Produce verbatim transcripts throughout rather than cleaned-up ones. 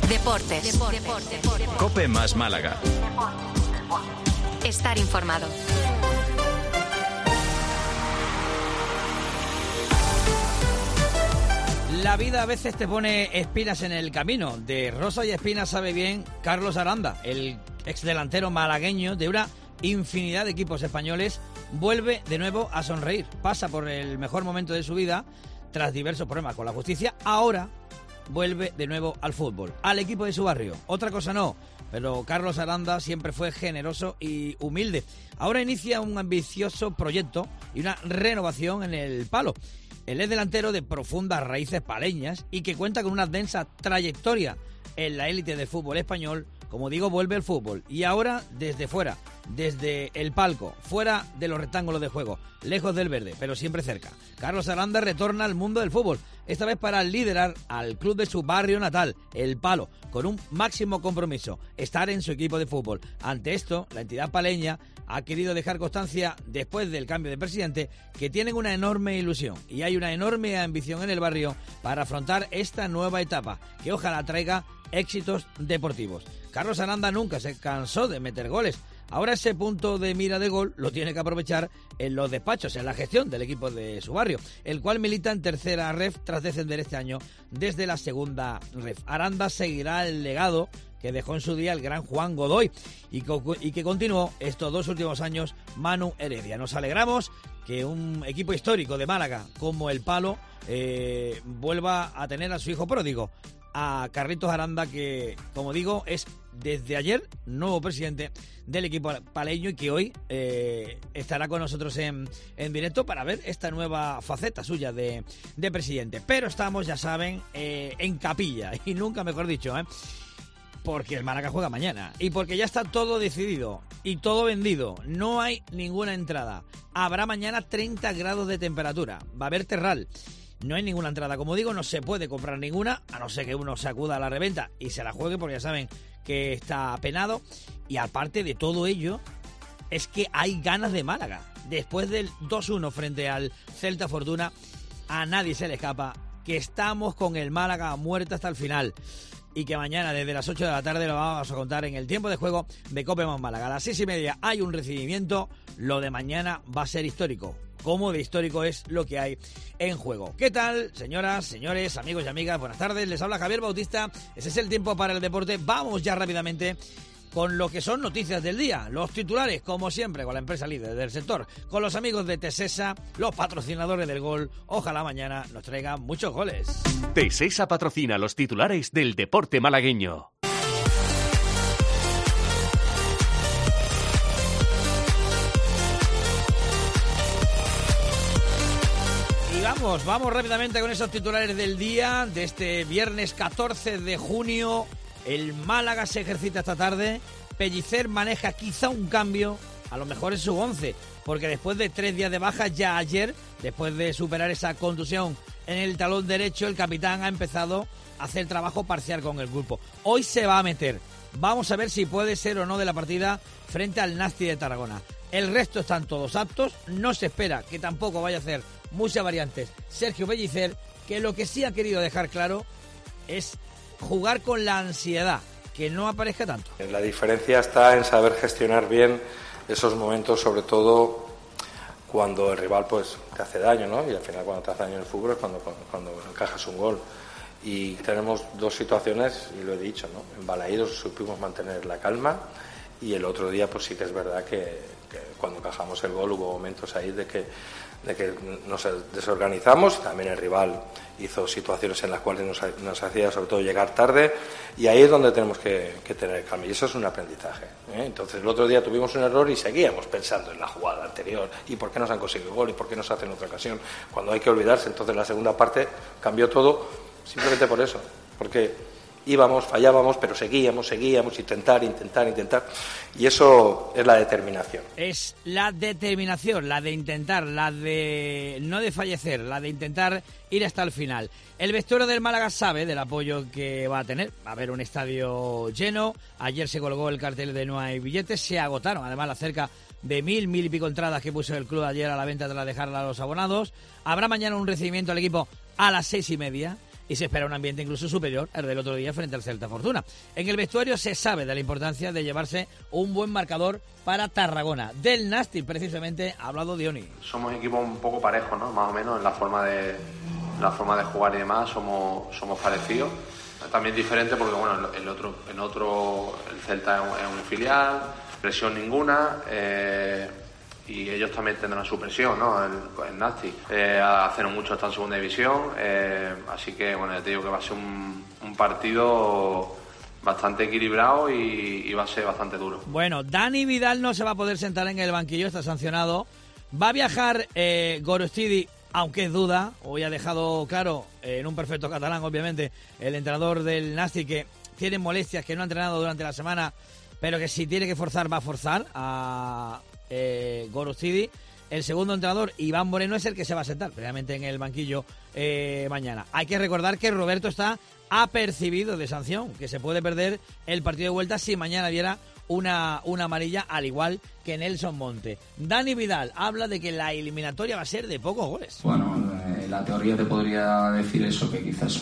Deportes. Deportes. Deportes. Deportes. COPE más Málaga. Estar informado. La vida a veces te pone espinas en el camino. De rosa y espinas sabe bien Carlos Aranda, el exdelantero malagueño de una infinidad de equipos españoles. Vuelve de nuevo a sonreír. Pasa por el mejor momento de su vida tras diversos problemas con la justicia. Ahora vuelve de nuevo al fútbol, al equipo de su barrio. Otra cosa no, pero Carlos Aranda siempre fue generoso y humilde. Ahora inicia un ambicioso proyecto y una renovación en el Palo. Él es delantero de profundas raíces paleñas y que cuenta con una densa trayectoria en la élite del fútbol español. Como digo, vuelve al fútbol y ahora desde fuera, desde el palco, fuera de los rectángulos de juego, lejos del verde, pero siempre cerca. Carlos Aranda retorna al mundo del fútbol, esta vez para liderar al club de su barrio natal, el Palo, con un máximo compromiso, estar en su equipo de fútbol. Ante esto, la entidad paleña ha querido dejar constancia, después del cambio de presidente, que tienen una enorme ilusión y hay una enorme ambición en el barrio para afrontar esta nueva etapa, que ojalá traiga éxitos deportivos. Carlos Aranda nunca se cansó de meter goles. Ahora ese punto de mira de gol lo tiene que aprovechar en los despachos, en la gestión del equipo de su barrio, el cual milita en tercera ref tras descender este año desde la segunda ref. Aranda seguirá el legado que dejó en su día el gran Juan Godoy y que, y que continuó estos dos últimos años Manu Heredia. Nos alegramos que un equipo histórico de Málaga como el Palo eh, vuelva a tener a su hijo pródigo, a Carlitos Aranda, que, como digo, es desde ayer nuevo presidente del equipo paleño y que hoy eh, estará con nosotros en, en directo para ver esta nueva faceta suya de, de presidente. Pero estamos, ya saben, eh, en capilla, y nunca mejor dicho, ¿eh? Porque el Málaga juega mañana y porque ya está todo decidido y todo vendido. No hay ninguna entrada. Habrá mañana treinta grados de temperatura. Va a haber terral. No hay ninguna entrada, como digo, no se puede comprar ninguna, a no ser que uno se acuda a la reventa y se la juegue, porque ya saben que está penado. Y aparte de todo ello, es que hay ganas de Málaga. Después del dos uno frente al Celta Fortuna, a nadie se le escapa que estamos con el Málaga a muerte hasta el final. Y que mañana desde las ocho de la tarde lo vamos a contar en el tiempo de juego de COPE más Málaga. A las seis y media hay un recibimiento, lo de mañana va a ser histórico. Cómo de histórico es lo que hay en juego. ¿Qué tal, señoras, señores, amigos y amigas? Buenas tardes, les habla Javier Bautista. Ese es el tiempo para el deporte. Vamos ya rápidamente con lo que son noticias del día. Los titulares, como siempre, con la empresa líder del sector, con los amigos de Tesesa, los patrocinadores del gol. Ojalá mañana nos traigan muchos goles. Tesesa patrocina los titulares del deporte malagueño. Vamos, vamos rápidamente con esos titulares del día de este viernes catorce de junio. El Málaga se ejercita esta tarde. Pellicer maneja quizá un cambio, a lo mejor en su once, porque después de tres días de baja, ya ayer, después de superar esa contusión en el talón derecho, el capitán ha empezado a hacer trabajo parcial con el grupo. Hoy se va a meter. Vamos a ver si puede ser o no de la partida frente al Nasti de Tarragona. El resto están todos aptos. No se espera que tampoco vaya a hacer muchas variantes Sergio Pellicer, que lo que sí ha querido dejar claro es jugar con la ansiedad, que no aparezca tanto. La diferencia está en saber gestionar bien esos momentos, sobre todo cuando el rival pues te hace daño, ¿no? Y al final cuando te hace daño en el fútbol es cuando, cuando, cuando encajas un gol. Y tenemos dos situaciones, y lo he dicho, ¿no? En Balaídos supimos mantener la calma, y el otro día pues sí que es verdad que, que cuando encajamos el gol hubo momentos ahí de que de que nos desorganizamos. También el rival hizo situaciones en las cuales nos, nos hacía sobre todo llegar tarde, y ahí es donde tenemos que, que tener calma, y eso es un aprendizaje, ¿eh? Entonces el otro día tuvimos un error y seguíamos pensando en la jugada anterior, y por qué nos han conseguido el gol y por qué nos hacen otra ocasión, cuando hay que olvidarse. Entonces la segunda parte cambió todo simplemente por eso, porque íbamos, fallábamos, pero seguíamos, seguíamos, intentar, intentar, intentar. Y eso es la determinación. Es la determinación, la de intentar, la de no desfallecer, la de intentar ir hasta el final. El vestuario del Málaga sabe del apoyo que va a tener. Va a haber un estadio lleno. Ayer se colgó el cartel de no hay billetes. Se agotaron, además, las cerca de mil, mil y pico entradas que puso el club ayer a la venta tras dejarla a los abonados. Habrá mañana un recibimiento al equipo a las seis y media. y se espera un ambiente incluso superior al del otro día frente al Celta Fortuna. En el vestuario se sabe de la importancia de llevarse un buen marcador para Tarragona. Del Nasti, precisamente, ha hablado Dioni. Somos equipos un poco parejos, ¿no? Más o menos en la forma de, la forma de jugar y demás somos, somos parecidos. También diferente porque, bueno, el otro, el otro, el Celta es un, es un filial, presión ninguna, eh, y ellos también tendrán su presión, ¿no? El, el Nasti. Eh, hace no mucho está en segunda división, eh, así que, bueno, ya te digo que va a ser un, un partido bastante equilibrado y, y va a ser bastante duro. Bueno, Dani Vidal no se va a poder sentar en el banquillo, está sancionado. Va a viajar eh, Gorostidi, aunque es duda. Hoy ha dejado claro, eh, en un perfecto catalán, obviamente, el entrenador del Nasti, que tiene molestias, que no ha entrenado durante la semana, pero que si tiene que forzar, va a forzar a eh, Gorostidi. El segundo entrenador, Iván Moreno, es el que se va a sentar previamente en el banquillo eh, mañana. Hay que recordar que Roberto está apercibido de sanción, que se puede perder el partido de vuelta si mañana viera una, una amarilla, al igual que Nelson Monte. Dani Vidal habla de que la eliminatoria va a ser de pocos goles. Bueno, eh, la teoría te podría decir eso, que quizás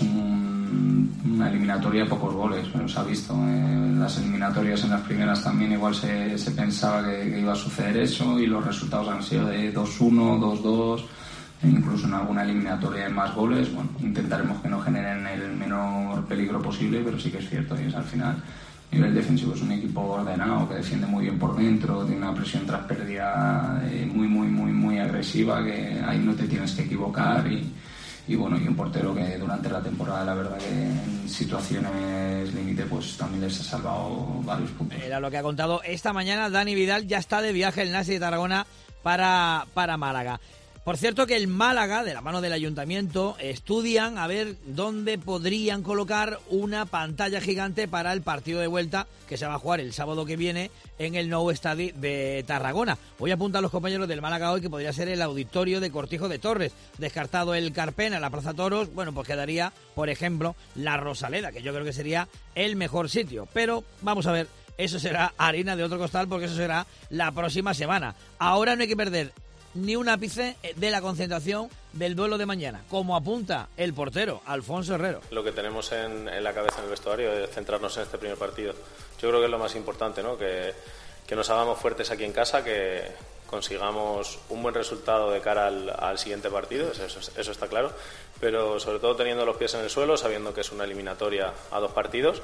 un, una eliminatoria de pocos goles, pero se ha visto en las eliminatorias, en las primeras también igual se, se pensaba que, que iba a suceder eso, y los resultados han sido de dos uno, dos dos, e incluso en alguna eliminatoria de más goles. Bueno, intentaremos que no generen el menor peligro posible, pero sí que es cierto, y es al final a nivel defensivo es un equipo ordenado, que defiende muy bien por dentro, tiene una presión tras pérdida eh, muy, muy, muy, muy agresiva, que ahí no te tienes que equivocar, y, y bueno, y un portero que durante la temporada, la verdad que en situaciones límite, pues también les ha salvado varios puntos. Era lo que ha contado esta mañana Dani Vidal. Ya está de viaje el Nasti de Tarragona para, para Málaga. Por cierto que el Málaga, de la mano del Ayuntamiento, estudian a ver dónde podrían colocar una pantalla gigante para el partido de vuelta que se va a jugar el sábado que viene en el Nou Estadi de Tarragona. Hoy apuntan los compañeros del Málaga hoy que podría ser el auditorio de Cortijo de Torres. Descartado el Carpena, la Plaza Toros, bueno, pues quedaría, por ejemplo, la Rosaleda, que yo creo que sería el mejor sitio. Pero vamos a ver, eso será harina de otro costal, porque eso será la próxima semana. Ahora no hay que perder ni un ápice de la concentración del duelo de mañana, como apunta el portero Alfonso Herrero. Lo que tenemos en, en la cabeza en el vestuario es centrarnos en este primer partido. Yo creo que es lo más importante, ¿no? Que, que nos hagamos fuertes aquí en casa, que consigamos un buen resultado de cara al, al siguiente partido, eso, eso está claro, pero sobre todo teniendo los pies en el suelo, sabiendo que es una eliminatoria a dos partidos,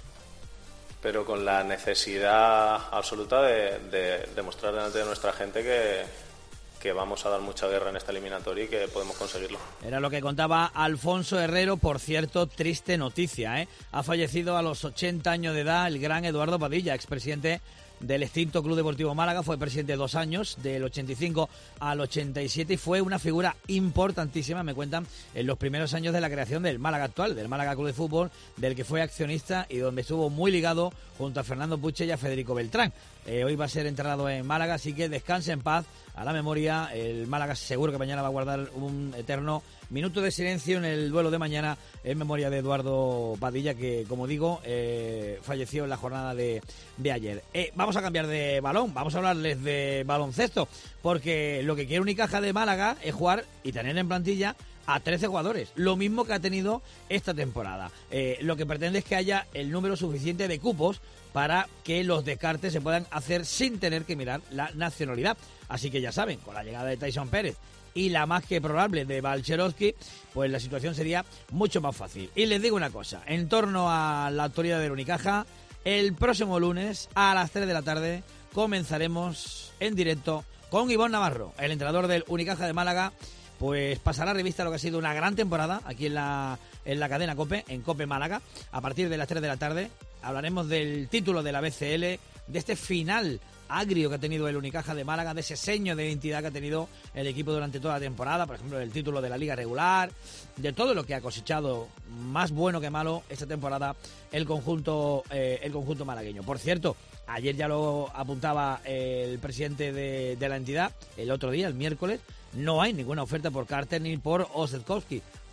pero con la necesidad absoluta de, de demostrar delante de nuestra gente que que vamos a dar mucha guerra en esta eliminatoria y que podemos conseguirlo. Era lo que contaba Alfonso Herrero. Por cierto, triste noticia, ¿eh? Ha fallecido a los ochenta años de edad el gran Eduardo Padilla, expresidente del extinto Club Deportivo Málaga. Fue presidente dos años, del ochenta y cinco al ochenta y siete, y fue una figura importantísima, me cuentan, en los primeros años de la creación del Málaga actual, del Málaga Club de Fútbol, del que fue accionista y donde estuvo muy ligado junto a Fernando Puche y a Federico Beltrán. Eh, hoy va a ser enterrado en Málaga, así que descanse en paz, a la memoria. El Málaga seguro que mañana va a guardar un eterno minuto de silencio en el duelo de mañana en memoria de Eduardo Padilla, que, como digo, eh, falleció en la jornada de, de ayer. Eh, vamos a cambiar de balón, vamos a hablarles de baloncesto, porque lo que quiere Unicaja de Málaga es jugar y tener en plantilla a trece jugadores, lo mismo que ha tenido esta temporada. Eh, lo que pretende es que haya el número suficiente de cupos para que los descartes se puedan hacer sin tener que mirar la nacionalidad. Así que ya saben, con la llegada de Tyson Pérez y la más que probable de Balcherowski, pues la situación sería mucho más fácil. Y les digo una cosa, en torno a la autoridad del Unicaja, el próximo lunes a las tres de la tarde comenzaremos en directo con Ivón Navarro, el entrenador del Unicaja de Málaga. Pues pasará revista lo que ha sido una gran temporada aquí en la, en la cadena COPE, en COPE Málaga. A partir de las tres de la tarde hablaremos del título de la B C L, de este final agrio que ha tenido el Unicaja de Málaga, de ese sello de identidad que ha tenido el equipo durante toda la temporada, por ejemplo, del título de la Liga Regular, de todo lo que ha cosechado, más bueno que malo, esta temporada el conjunto, eh, el conjunto malagueño. Por cierto, ayer ya lo apuntaba el presidente de, de la entidad, el otro día, el miércoles, no hay ninguna oferta por Carter ni por Osetkowski.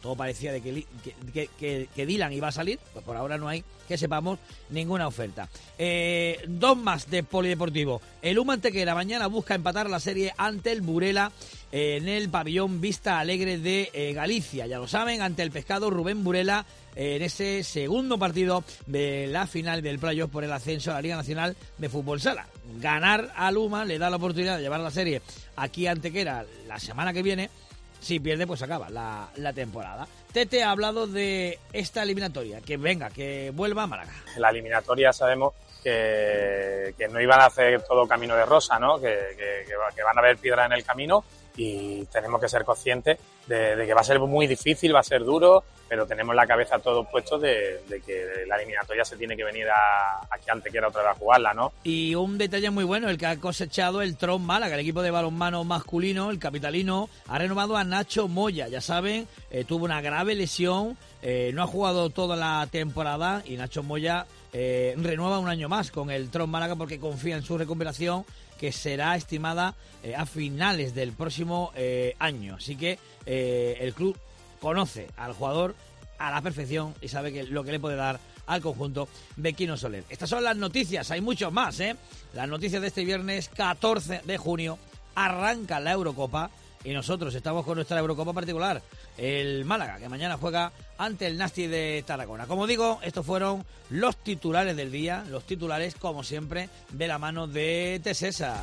todo parecía de que, que, que, que, que Dylan iba a salir, pues por ahora no hay, que sepamos, ninguna oferta. Eh, dos más de polideportivo. El U Mantequera mañana busca empatar la serie ante el Burela eh, en el pabellón Vista Alegre de eh, Galicia. Ya lo saben, ante el Pescado Rubén Burela eh, en ese segundo partido de la final del playoff por el ascenso a la Liga Nacional de Fútbol Sala. Ganar a Luma le da la oportunidad de llevar la serie aquí a Antequera la semana que viene. Si pierde, pues acaba la, la temporada. Tete ha hablado de esta eliminatoria, que venga, que vuelva a Málaga. En la eliminatoria sabemos que, que no iban a hacer todo camino de rosa, ¿no? Que, que, que van a haber piedras en el camino y tenemos que ser conscientes de, de que va a ser muy difícil, va a ser duro, pero tenemos la cabeza todos puestos de, de que la eliminatoria se tiene que venir a, aquí a Antequera otra vez a jugarla, ¿no? Y un detalle muy bueno, el que ha cosechado el Tron Málaga, el equipo de balonmano masculino, el capitalino, ha renovado a Nacho Moya, ya saben, eh, tuvo una grave lesión, eh, no ha jugado toda la temporada y Nacho Moya eh, renueva un año más con el Tron Málaga porque confía en su recuperación, que será estimada eh, a finales del próximo eh, año. Así que eh, el club conoce al jugador a la perfección y sabe que lo que le puede dar al conjunto de Quino Soler. Estas son las noticias, hay muchos más, ¿eh? Las noticias de este viernes catorce de junio, arranca la Eurocopa y nosotros estamos con nuestra Eurocopa particular, el Málaga, que mañana juega ante el Nasti de Tarragona. Como digo, estos fueron los titulares del día, los titulares, como siempre, de la mano de Tesesa.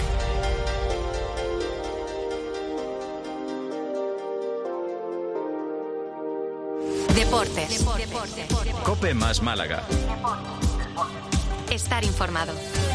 Deportes. Deportes. COPE más Málaga. Estar informado.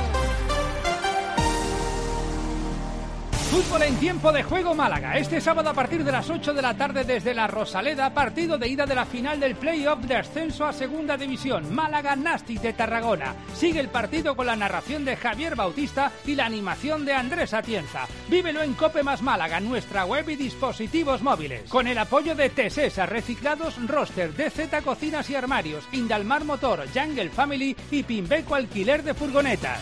Fútbol en tiempo de juego Málaga. Este sábado a partir de las ocho de la tarde desde la Rosaleda, partido de ida de la final del play-off de ascenso a Segunda División. Málaga Nasti de Tarragona. Sigue el partido con la narración de Javier Bautista y la animación de Andrés Atienza. Vívelo en COPE más Málaga, nuestra web y dispositivos móviles. Con el apoyo de Tesesa, Reciclados Roster, D Z Cocinas y Armarios, Indalmar Motor, Jungle Family y Pimbeco Alquiler de Furgonetas.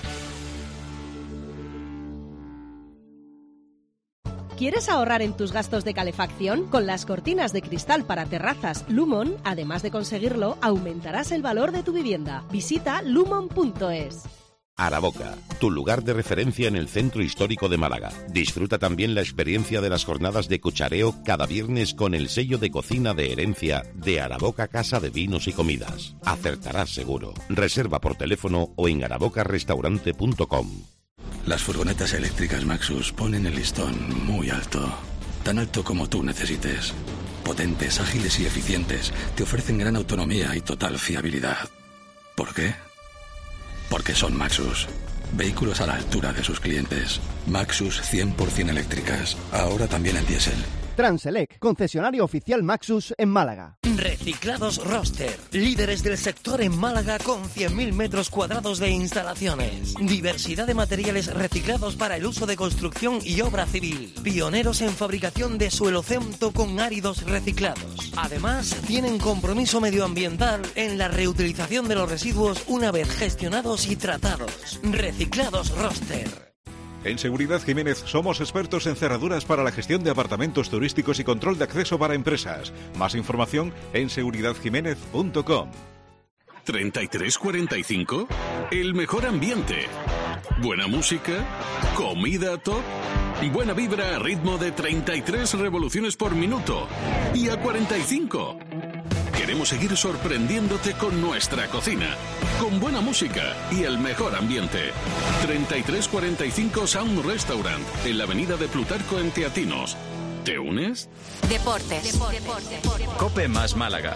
¿Quieres ahorrar en tus gastos de calefacción? Con las cortinas de cristal para terrazas Lumon, además de conseguirlo, aumentarás el valor de tu vivienda. Visita lumon punto es. Araboca, tu lugar de referencia en el centro histórico de Málaga. Disfruta también la experiencia de las jornadas de cuchareo cada viernes con el sello de cocina de herencia de Araboca Casa de Vinos y Comidas. Acertarás seguro. Reserva por teléfono o en araboca restaurante punto com. Las furgonetas eléctricas Maxus ponen el listón muy alto. Tan alto como tú necesites. Potentes, ágiles y eficientes. Te ofrecen gran autonomía y total fiabilidad. ¿Por qué? Porque son Maxus. Vehículos a la altura de sus clientes. Maxus cien por ciento eléctricas. Ahora también en diésel. Transelec, concesionario oficial Maxus en Málaga. Reciclados Roster, líderes del sector en Málaga con cien mil metros cuadrados de instalaciones. Diversidad de materiales reciclados para el uso de construcción y obra civil. Pioneros en fabricación de suelo cemento con áridos reciclados. Además, tienen compromiso medioambiental en la reutilización de los residuos una vez gestionados y tratados. Reciclados Roster. En Seguridad Jiménez somos expertos en cerraduras para la gestión de apartamentos turísticos y control de acceso para empresas. Más información en seguridad jiménez punto com. ¿treinta y tres cuarenta y cinco? El mejor ambiente. Buena música. Comida top. Buena vibra a ritmo de treinta y tres revoluciones por minuto. Y a cuarenta y cinco. Queremos seguir sorprendiéndote con nuestra cocina, con buena música y el mejor ambiente. treinta y tres cuarenta y cinco Sound Restaurant, en la avenida de Plutarco en Teatinos. ¿Te unes? Deportes. Deportes. COPE más Málaga.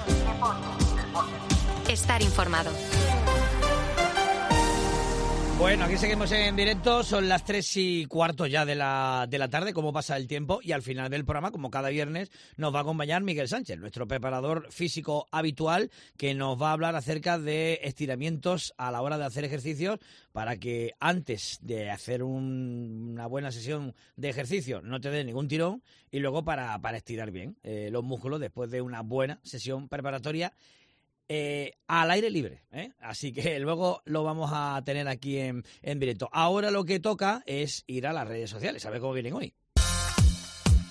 Estar informado. Bueno, aquí seguimos en directo, son las tres y cuarto ya de la, de la tarde, cómo pasa el tiempo, y al final del programa, como cada viernes, nos va a acompañar Miguel Sánchez, nuestro preparador físico habitual, que nos va a hablar acerca de estiramientos a la hora de hacer ejercicios, para que antes de hacer un, una buena sesión de ejercicio no te dé ningún tirón, y luego para, para estirar bien eh, los músculos después de una buena sesión preparatoria Eh, al aire libre, ¿eh? Así que luego lo vamos a tener aquí en, en directo. Ahora lo que toca es ir a las redes sociales, a ver cómo vienen hoy.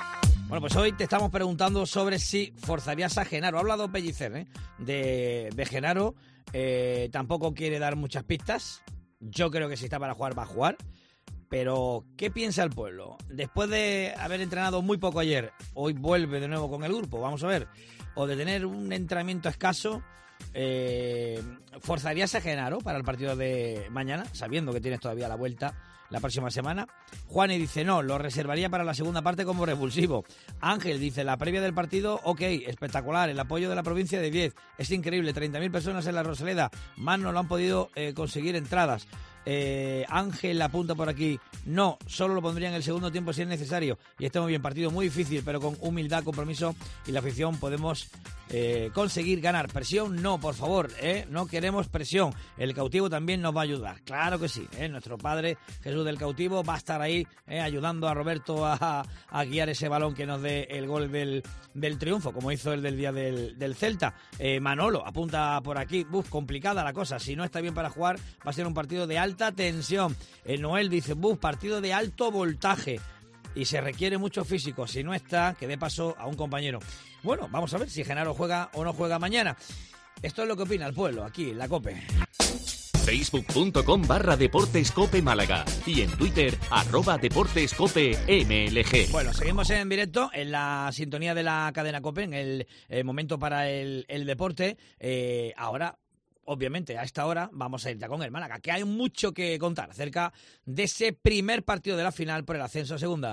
Bueno, pues hoy te estamos preguntando sobre si forzarías a Genaro. Ha hablado Pellicer, ¿eh? de, de Genaro. Eh, tampoco quiere dar muchas pistas. Yo creo que si está para jugar, va a jugar. Pero, ¿qué piensa el pueblo? Después de haber entrenado muy poco ayer, hoy vuelve de nuevo con el grupo, vamos a ver. O de tener un entrenamiento escaso, eh, ¿forzarías a Genaro para el partido de mañana, sabiendo que tienes todavía la vuelta la próxima semana? Juani dice no, lo reservaría para la segunda parte como revulsivo. Ángel dice la previa del partido, ok, espectacular, el apoyo de la provincia de diez, es increíble, treinta mil personas en la Rosaleda, más no lo han podido eh, conseguir entradas. Eh, Ángel apunta por aquí, no, solo lo pondría en el segundo tiempo si es necesario, y está muy bien, partido muy difícil, pero con humildad, compromiso y la afición podemos eh, conseguir ganar. Presión no, por favor, ¿eh? No queremos presión, el cautivo también nos va a ayudar, claro que sí, ¿eh? Nuestro padre Jesús del Cautivo va a estar ahí ¿eh? ayudando a Roberto a, a guiar ese balón que nos dé el gol del, del triunfo, como hizo el del día del, del Celta. eh, Manolo apunta por aquí, buf, complicada la cosa, si no está bien para jugar va a ser un partido de alta tensión. eh, Noel dice, buf, partido de alto voltaje y se requiere mucho físico, si no está, que dé paso a un compañero. Bueno, vamos a ver si Genaro juega o no juega mañana. Esto es lo que opina el pueblo, aquí en la COPE. Facebook.com barra Deportes Cope Málaga y en Twitter, arroba Deportes Cope M L G. Bueno, seguimos en directo en la sintonía de la cadena COPE, en el, el momento para el, el deporte. Eh, ahora, obviamente, a esta hora vamos a ir ya con el Málaga, que hay mucho que contar acerca de ese primer partido de la final por el ascenso a segunda.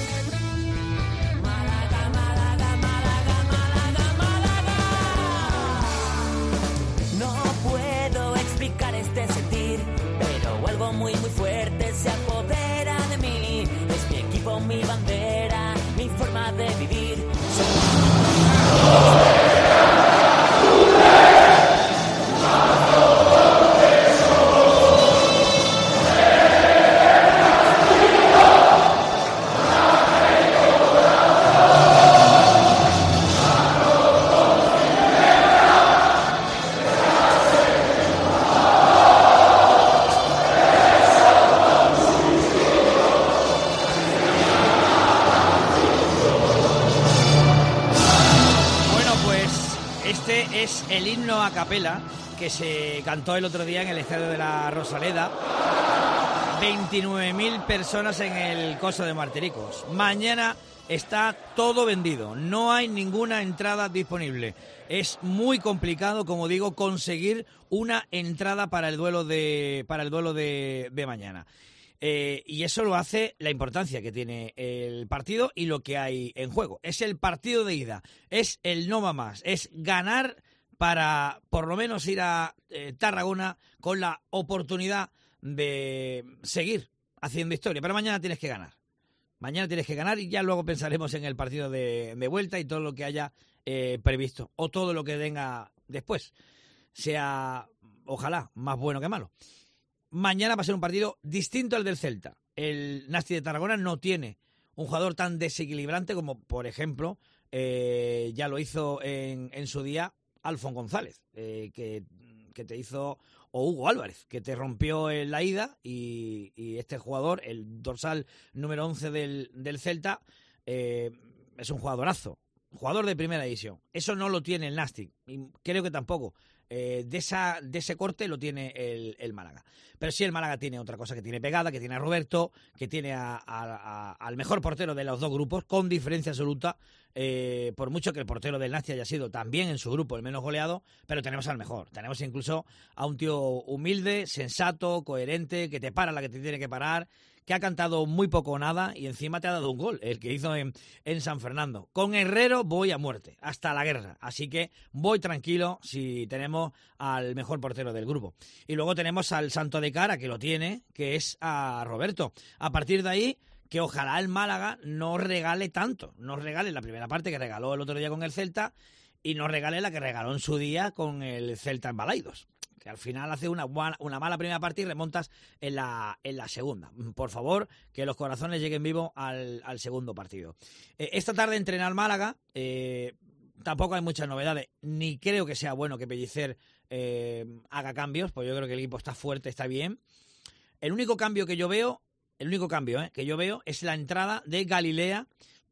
Este sentir, pero algo muy muy fuerte se apodera de mí. Es mi equipo, mi bandera, mi forma de vivir. Es el himno a capela que se cantó el otro día en el estadio de la Rosaleda. veintinueve mil personas en el Coso de Martiricos. Mañana está todo vendido, no hay ninguna entrada disponible. Es muy complicado, como digo, conseguir una entrada para el duelo de, para el duelo de, de mañana. Eh, y eso lo hace la importancia que tiene el partido y lo que hay en juego. Es el partido de ida, es el no va más, es ganar para por lo menos ir a eh, Tarragona con la oportunidad de seguir haciendo historia. Pero mañana tienes que ganar. Mañana tienes que ganar y ya luego pensaremos en el partido de, de vuelta y todo lo que haya eh, previsto. O todo lo que venga después. Sea, ojalá, más bueno que malo. Mañana va a ser un partido distinto al del Celta. El Nasti de Tarragona no tiene un jugador tan desequilibrante como, por ejemplo, eh, ya lo hizo en, en su día Alfon González, eh, que, que te hizo, o Hugo Álvarez, que te rompió en la ida, y, y este jugador, el dorsal número once del, del Celta, eh, es un jugadorazo, jugador de primera división. Eso no lo tiene el Nasti, y creo que tampoco. Eh, de, esa, de ese corte lo tiene el, el Málaga. Pero sí, el Málaga tiene otra cosa, que tiene pegada, que tiene a Roberto, que tiene a, a, a, al mejor portero de los dos grupos, con diferencia absoluta, eh, por mucho que el portero del Nasti haya sido también en su grupo el menos goleado, pero tenemos al mejor. Tenemos incluso a un tío humilde, sensato, coherente, que te para la que te tiene que parar, que ha cantado muy poco o nada y encima te ha dado un gol, el que hizo en, en San Fernando. Con Herrero voy a muerte, hasta la guerra, así que voy tranquilo si tenemos al mejor portero del grupo. Y luego tenemos al santo de cara, que lo tiene, que es a Roberto. A partir de ahí, que ojalá el Málaga no regale tanto, no regale la primera parte que regaló el otro día con el Celta y no regale la que regaló en su día con el Celta en Balaidos, que al final hace una, una mala primera parte y remontas en la, en la segunda. Por favor, que los corazones lleguen vivos al, al segundo partido. Eh, esta tarde entrena el Málaga, eh, tampoco hay muchas novedades, ni creo que sea bueno que Pellicer eh, haga cambios, porque yo creo que el equipo está fuerte, está bien. El único cambio que yo veo, el único cambio eh, que yo veo es la entrada de Galilea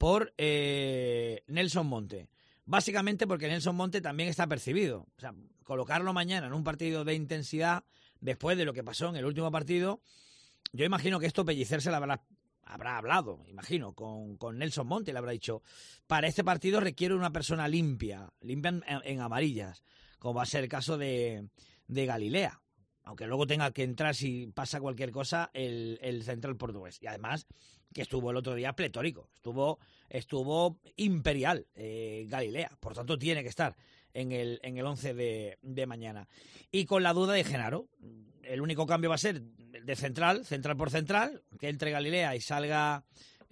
por eh, Nelson Monte. Básicamente porque Nelson Monte también está percibido. O sea, colocarlo mañana en un partido de intensidad, después de lo que pasó en el último partido, yo imagino que esto Pellicer se lo habrá, habrá hablado, imagino, con, con Nelson Monte. Le habrá dicho, para este partido requiere una persona limpia, limpia en, en amarillas, como va a ser el caso de, de Galilea. Aunque luego tenga que entrar, si pasa cualquier cosa, el, el central portugués. Y además, que estuvo el otro día pletórico, estuvo estuvo imperial eh, Galilea. Por tanto, tiene que estar en el en el once de, de mañana. Y con la duda de Genaro, el único cambio va a ser de central, central por central, que entre Galilea y salga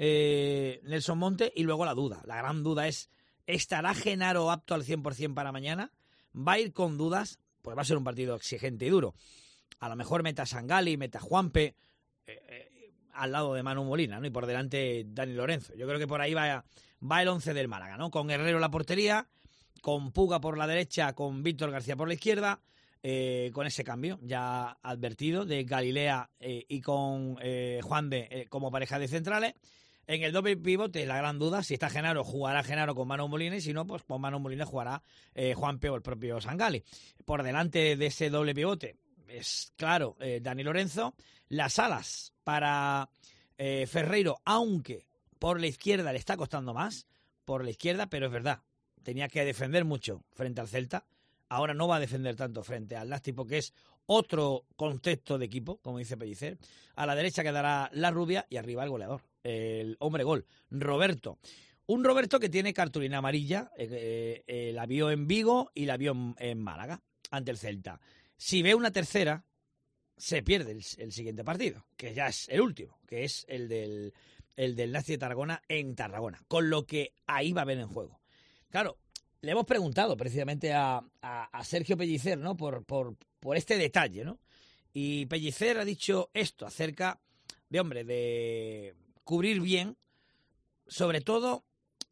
eh, Nelson Monte, y luego la duda. La gran duda es, ¿estará Genaro apto al cien por ciento para mañana? ¿Va a ir con dudas? Pues va a ser un partido exigente y duro. A lo mejor meta Sangali, meta Juanpe, eh, eh, al lado de Manu Molina, ¿no? Y por delante Dani Lorenzo. Yo creo que por ahí va, va el once del Málaga, ¿no? Con Herrero en la portería, con Puga por la derecha, con Víctor García por la izquierda, eh, con ese cambio ya advertido de Galilea eh, y con eh, Juande eh, como pareja de centrales. En el doble pivote, la gran duda, si está Genaro, jugará Genaro con Manu Molina, y si no, pues con Manu Molina jugará eh, Juanpe o el propio Sangali. Por delante de ese doble pivote, es claro, eh, Dani Lorenzo. Las alas para eh, Ferreiro, aunque por la izquierda le está costando más, por la izquierda, pero es verdad, tenía que defender mucho frente al Celta. Ahora no va a defender tanto frente al Nasti porque es otro contexto de equipo, como dice Pellicer. A la derecha quedará la Rubia y arriba el goleador, el hombre gol, Roberto. Un Roberto que tiene cartulina amarilla, eh, eh, la vio en Vigo y la vio en, en Málaga, ante el Celta. Si ve una tercera, se pierde el, el siguiente partido, que ya es el último, que es el del, el del Nasti de Tarragona en Tarragona, con lo que ahí va a haber en juego. Claro, le hemos preguntado precisamente a, a, a Sergio Pellicer, ¿no? Por, por, por este detalle, ¿no? Y Pellicer ha dicho esto acerca de, hombre, de cubrir bien, sobre todo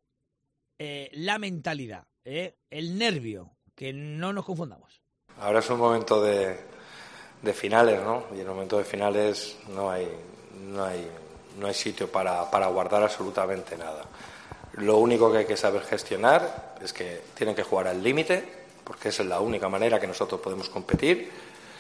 eh, la mentalidad, eh, el nervio, que no nos confundamos. Ahora es un momento de, de finales, ¿no? Y en el momento de finales no hay, no hay, no hay sitio para, para guardar absolutamente nada. Lo único que hay que saber gestionar es que tienen que jugar al límite, porque esa es la única manera que nosotros podemos competir,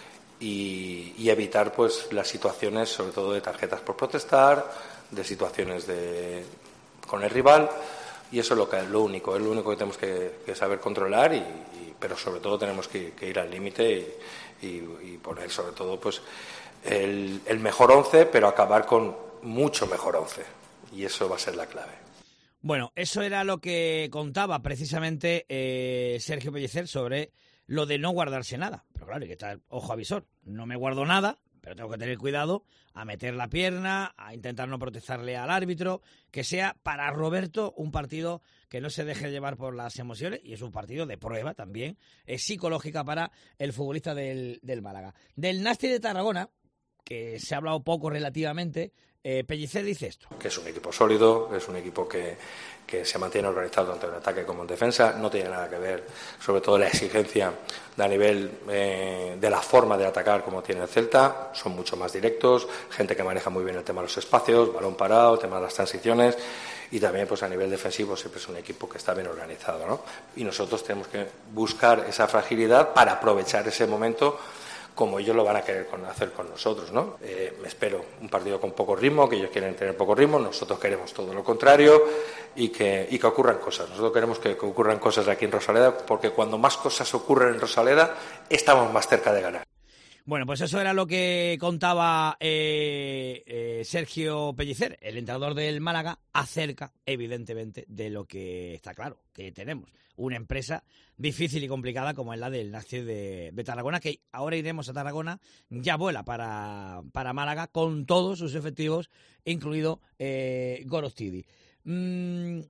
y, y evitar pues las situaciones, sobre todo de tarjetas por protestar, de situaciones de con el rival, y eso es lo que lo único, es lo único que tenemos que, que saber controlar, y, y, pero sobre todo tenemos que, que ir al límite y, y, y poner sobre todo pues el, el mejor once, pero acabar con mucho mejor once, y eso va a ser la clave. Bueno, eso era lo que contaba precisamente eh, Sergio Pellicer sobre lo de no guardarse nada. Pero claro, hay que estar ojo avisor. No me guardo nada, pero tengo que tener cuidado a meter la pierna, a intentar no protestarle al árbitro, que sea para Roberto un partido que no se deje llevar por las emociones, y es un partido de prueba también, es psicológica para el futbolista del, del Málaga. Del Nasti de Tarragona, que se ha hablado poco relativamente, eh, Pellicer dice esto. Que es un equipo sólido, es un equipo que, que se mantiene organizado tanto en ataque como en defensa, no tiene nada que ver, sobre todo la exigencia de a nivel eh, de la forma de atacar como tiene el Celta, son mucho más directos, gente que maneja muy bien el tema de los espacios, balón parado, el tema de las transiciones, y también pues a nivel defensivo siempre es un equipo que está bien organizado, ¿no? Y nosotros tenemos que buscar esa fragilidad para aprovechar ese momento como ellos lo van a querer con, hacer con nosotros, ¿no? Eh, me espero un partido con poco ritmo, que ellos quieren tener poco ritmo, nosotros queremos todo lo contrario, y que, y que ocurran cosas. Nosotros queremos que, que ocurran cosas aquí en Rosaleda, porque cuando más cosas ocurren en Rosaleda, estamos más cerca de ganar. Bueno, pues eso era lo que contaba eh, eh, Sergio Pellicer, el entrenador del Málaga, acerca, evidentemente, de lo que está claro, que tenemos una empresa difícil y complicada como es la del Nasti de, de Tarragona, que ahora iremos a Tarragona, ya vuela para, para Málaga con todos sus efectivos, incluido eh, Gorostidi. Mm,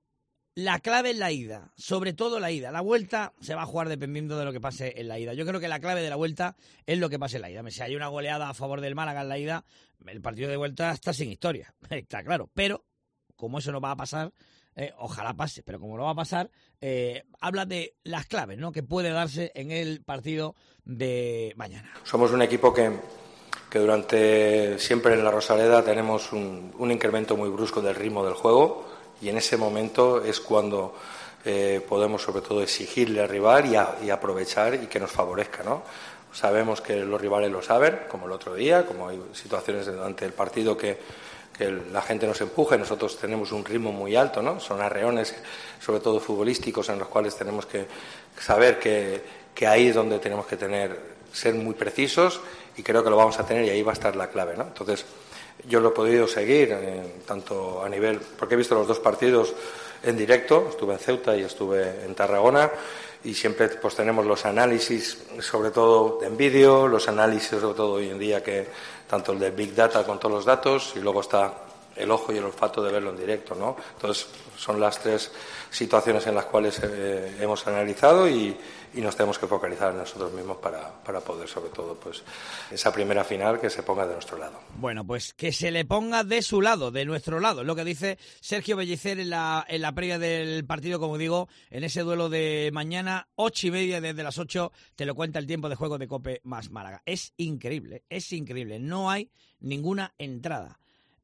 la clave es la ida, sobre todo la ida. La vuelta se va a jugar dependiendo de lo que pase en la ida. Yo creo que la clave de la vuelta es lo que pase en la ida. Si hay una goleada a favor del Málaga en la ida, el partido de vuelta está sin historia, está claro. Pero, como eso no va a pasar, eh, ojalá pase, pero como no va a pasar, eh, habla de las claves, ¿no?, que puede darse en el partido de mañana. Somos un equipo que, que durante siempre en la Rosaleda tenemos un, un incremento muy brusco del ritmo del juego, y en ese momento es cuando eh, podemos sobre todo exigirle al rival y, a, y aprovechar y que nos favorezca, ¿no? Sabemos que los rivales lo saben, como el otro día, como hay situaciones durante el partido que, que la gente nos empuja y nosotros tenemos un ritmo muy alto, ¿no? Son arreones, sobre todo futbolísticos, en los cuales tenemos que saber que, que ahí es donde tenemos que tener, ser muy precisos, y creo que lo vamos a tener y ahí va a estar la clave, ¿no? Entonces, yo lo he podido seguir, eh, tanto a nivel, porque he visto los dos partidos en directo, estuve en Ceuta y estuve en Tarragona, y siempre pues tenemos los análisis, sobre todo en vídeo, los análisis sobre todo hoy en día, que tanto el de Big Data con todos los datos, y luego está el ojo y el olfato de verlo en directo, ¿no? Entonces son las tres situaciones en las cuales eh, hemos analizado y, y nos tenemos que focalizar en nosotros mismos para, para poder, sobre todo, pues esa primera final que se ponga de nuestro lado. Bueno, pues que se le ponga de su lado, de nuestro lado, es lo que dice Sergio Pellicer en la, en la previa del partido, como digo, en ese duelo de mañana, ocho y media, desde las ocho, te lo cuenta el tiempo de juego de COPE más Málaga. Es increíble, es increíble, no hay ninguna entrada.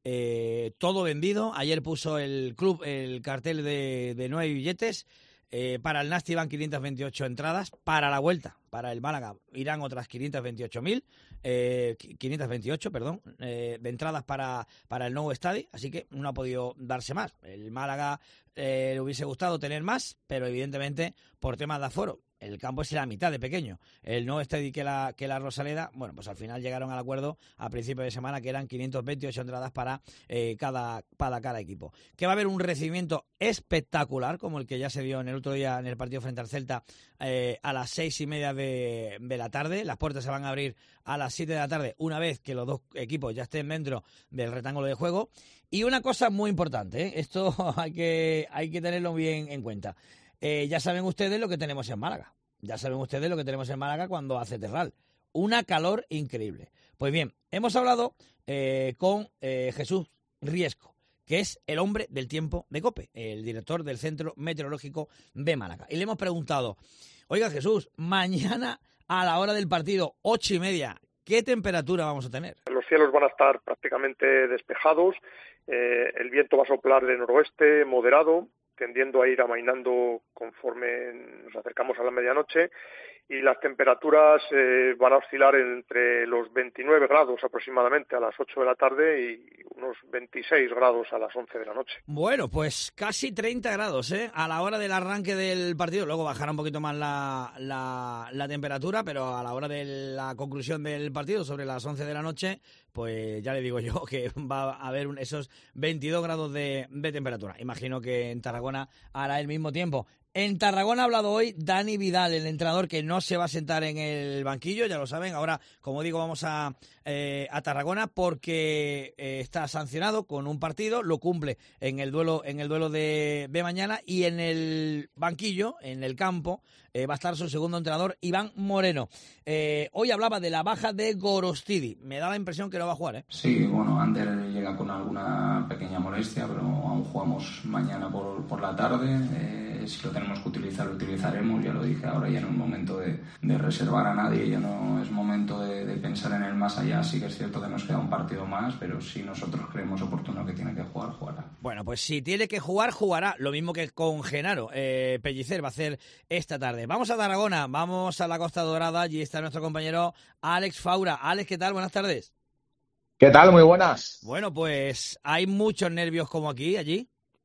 Eh, todo vendido. Ayer puso el club el cartel de, de nueve billetes. Eh, para el Nasty van quinientas veintiocho entradas. Para la vuelta, para el Málaga, irán otras quinientas veintiocho mil. Eh, quinientas veintiocho, perdón, eh, de entradas para, para el nuevo estadio. Así que no ha podido darse más. El Málaga eh, le hubiese gustado tener más, pero evidentemente por temas de aforo. El campo es la mitad de pequeño. El nuevo estadio que la, que la Rosaleda, bueno, pues al final llegaron al acuerdo a principio de semana que eran quinientas veintiocho entradas para, eh, cada, para cada equipo. Que va a haber un recibimiento espectacular, como el que ya se dio en el otro día en el partido frente al Celta, eh, a las seis y media de, de la tarde. Las puertas se van a abrir a las siete de la tarde, una vez que los dos equipos ya estén dentro del rectángulo de juego. Y una cosa muy importante, ¿eh? Esto hay que, hay que tenerlo bien en cuenta. Eh, ya saben ustedes lo que tenemos en Málaga. Ya saben ustedes lo que tenemos en Málaga cuando hace terral. Una calor increíble. Pues bien, hemos hablado eh, con eh, Jesús Riesco, que es el hombre del tiempo de COPE, el director del Centro Meteorológico de Málaga. Y le hemos preguntado, oiga Jesús, mañana a la hora del partido, ocho y media, ¿qué temperatura vamos a tener? Los cielos van a estar prácticamente despejados, eh, el viento va a soplar de noroeste moderado, tendiendo a ir amainando conforme nos acercamos a la medianoche, y las temperaturas eh, van a oscilar entre los veintinueve grados aproximadamente a las ocho de la tarde y unos veintiséis grados a las once de la noche. Bueno, pues casi treinta grados, ¿eh? A la hora del arranque del partido. Luego bajará un poquito más la, la, la temperatura, pero a la hora de la conclusión del partido, sobre las once de la noche, pues ya le digo yo que va a haber un, esos veintidós grados de, de temperatura. Imagino que en Tarragona hará el mismo tiempo. En Tarragona ha hablado hoy Dani Vidal, el entrenador que no se va a sentar en el banquillo, ya lo saben. Ahora, como digo, vamos a, eh, a Tarragona porque eh, está sancionado con un partido, lo cumple en el duelo en el duelo de, de mañana, y en el banquillo, en el campo, eh, va a estar su segundo entrenador, Iván Moreno. Eh, hoy hablaba de la baja de Gorostidi. Me da la impresión que no va a jugar, ¿eh? Sí, bueno, Ander llega con alguna pequeña molestia, pero aún jugamos mañana por, por la tarde. Eh, si lo tenemos que utilizar, lo utilizaremos. Ya lo dije, ahora ya no es momento de, de reservar a nadie, ya no es momento de, de pensar en el más allá. Sí que es cierto que nos queda un partido más, pero si nosotros creemos oportuno que tiene que jugar, jugará. Bueno, pues si tiene que jugar, jugará. Lo mismo que con Genaro eh, Pellicer va a hacer esta tarde. Vamos a Tarragona, vamos a la Costa Dorada. Allí está nuestro compañero Alex Faura. Alex, ¿qué tal? Buenas tardes. ¿Qué tal? Muy buenas. Bueno, pues hay muchos nervios como aquí, allí.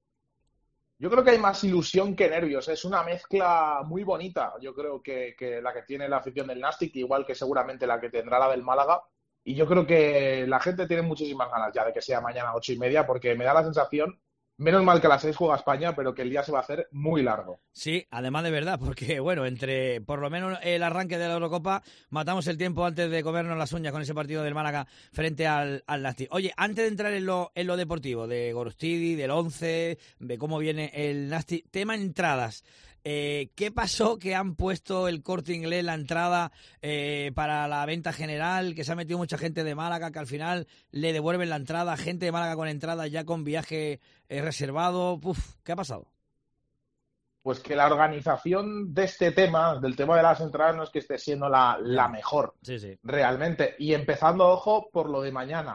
Yo creo que hay más ilusión que nervios. Es una mezcla muy bonita, yo creo que, que la que tiene la afición del Nastic, igual que seguramente la que tendrá la del Málaga. Y yo creo que la gente tiene muchísimas ganas ya de que sea mañana a ocho y media, porque me da la sensación, menos mal que a las seis juega España, pero que el día se va a hacer muy largo. Sí, además de verdad, porque bueno, entre por lo menos el arranque de la Eurocopa, matamos el tiempo antes de comernos las uñas con ese partido del Málaga frente al, al Nastic. Oye, antes de entrar en lo, en lo deportivo, de Gorostidi, del once, de cómo viene el Nastic, tema entradas. Eh, ¿Qué pasó que han puesto el Corte Inglés la entrada eh, para la venta general, que se ha metido mucha gente de Málaga, que al final le devuelven la entrada, gente de Málaga con entrada ya con viaje eh, reservado? Uf, ¿qué ha pasado? Pues que la organización de este tema, del tema de las entradas, no es que esté siendo la, la mejor, sí, sí. realmente. Y empezando, ojo, por lo de mañana.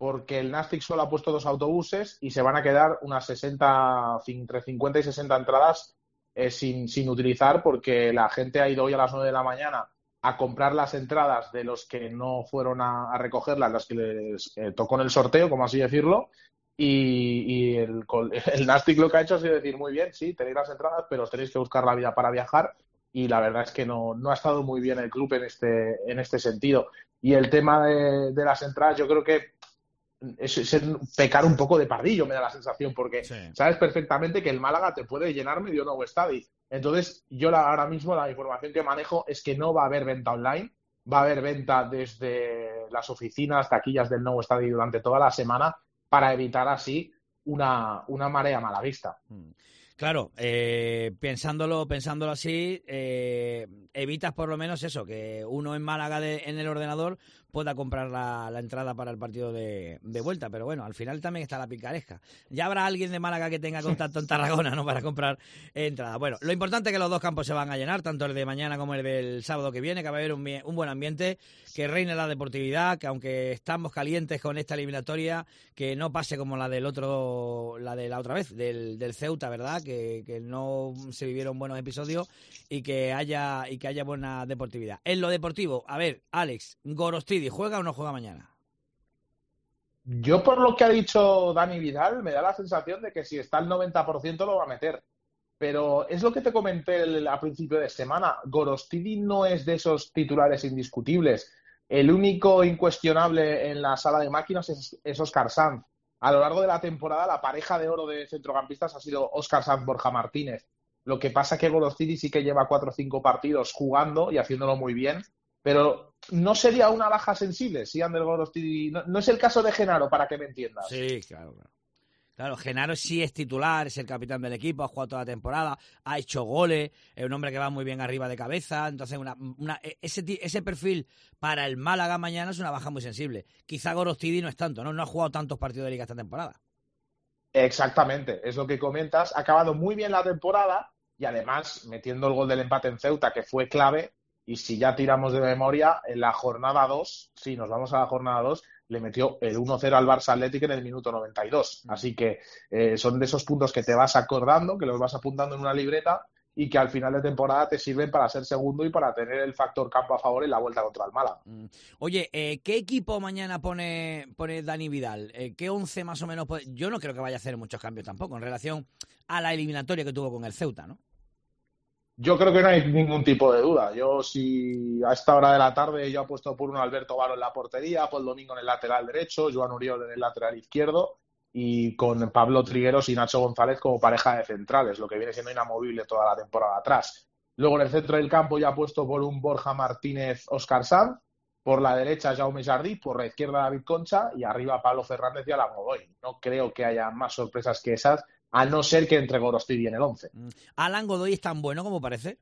porque el Nastic solo ha puesto dos autobuses y se van a quedar unas sesenta, entre cincuenta y sesenta entradas eh, sin, sin utilizar, porque la gente ha ido hoy a las nueve de la mañana a comprar las entradas de los que no fueron a, a recogerlas, las que les eh, tocó en el sorteo, como así decirlo, y, y el, el Nastic lo que ha hecho ha sido decir, muy bien, sí, tenéis las entradas, pero os tenéis que buscar la vida para viajar, y la verdad es que no, no ha estado muy bien el club en este, en este sentido. Y el tema de, de las entradas, yo creo que es, es pecar un poco de pardillo, me da la sensación, porque sí. Sabes perfectamente que el Málaga te puede llenar medio nuevo estadio. Entonces, yo la, ahora mismo la información que manejo es que no va a haber venta online, va a haber venta desde las oficinas, taquillas del nuevo estadio durante toda la semana, para evitar así una, una marea malaguista. Claro, eh, pensándolo, pensándolo así, eh, evitas por lo menos eso, que uno en Málaga de, en el ordenador pueda comprar la, la entrada para el partido de, de vuelta, pero bueno, al final también está la picaresca. Ya habrá alguien de Málaga que tenga contacto en Tarragona, ¿no?, para comprar entradas. Bueno, lo importante es que los dos campos se van a llenar, tanto el de mañana como el del sábado que viene, que va a haber un, un buen ambiente, que reine la deportividad, que aunque estamos calientes con esta eliminatoria, que no pase como la del otro, la de la otra vez, del, del Ceuta, ¿verdad?, que, que no se vivieron buenos episodios y que haya y que haya buena deportividad. En lo deportivo, a ver, Alex, Gorostidi, ¿juega o no juega mañana? Yo, por lo que ha dicho Dani Vidal, me da la sensación de que si está al noventa por ciento lo va a meter. Pero es lo que te comenté el, a principio de semana. Gorostidi no es de esos titulares indiscutibles. El único incuestionable en la sala de máquinas es, es Óscar Sanz. A lo largo de la temporada, la pareja de oro de centrocampistas ha sido Óscar Sanz, Borja Martínez. Lo que pasa es que Gorostidi sí que lleva cuatro o cinco partidos jugando y haciéndolo muy bien, pero no sería una baja sensible si Ander Gorostidi... No, no es el caso de Genaro, para que me entiendas. Sí, claro, claro. Claro, Genaro sí es titular, es el capitán del equipo, ha jugado toda la temporada, ha hecho goles, es un hombre que va muy bien arriba de cabeza, entonces una, una, ese, ese perfil para el Málaga mañana es una baja muy sensible. Quizá Gorostidi no es tanto, ¿no? No ha jugado tantos partidos de liga esta temporada. Exactamente, es lo que comentas. Ha acabado muy bien la temporada y además metiendo el gol del empate en Ceuta, que fue clave. Y si ya tiramos de memoria, en la jornada dos, sí, nos vamos a la jornada dos, le metió el uno cero al Barça Athletic en el minuto noventa y dos. Así que eh, son de esos puntos que te vas acordando, que los vas apuntando en una libreta y que al final de temporada te sirven para ser segundo y para tener el factor campo a favor en la vuelta contra el Málaga. Oye, eh, ¿qué equipo mañana pone, pone Dani Vidal? Eh, ¿Qué once más o menos? Puede... Yo no creo que vaya a hacer muchos cambios tampoco en relación a la eliminatoria que tuvo con el Ceuta, ¿no? Yo creo que no hay ningún tipo de duda. Yo, si a esta hora de la tarde yo he puesto por un Alberto Varo en la portería, Paul Domingo en el lateral derecho, Joan Uriol en el lateral izquierdo y con Pablo Trigueros y Nacho González como pareja de centrales, lo que viene siendo inamovible toda la temporada atrás. Luego en el centro del campo ya he puesto por un Borja Martínez, Óscar Sanz, por la derecha Jaume Jardí, por la izquierda David Concha y arriba Pablo Fernández y Alan Godoy. No creo que haya más sorpresas que esas, a no ser que entre Gorostidi en el once. ¿Alan Godoy es tan bueno como parece?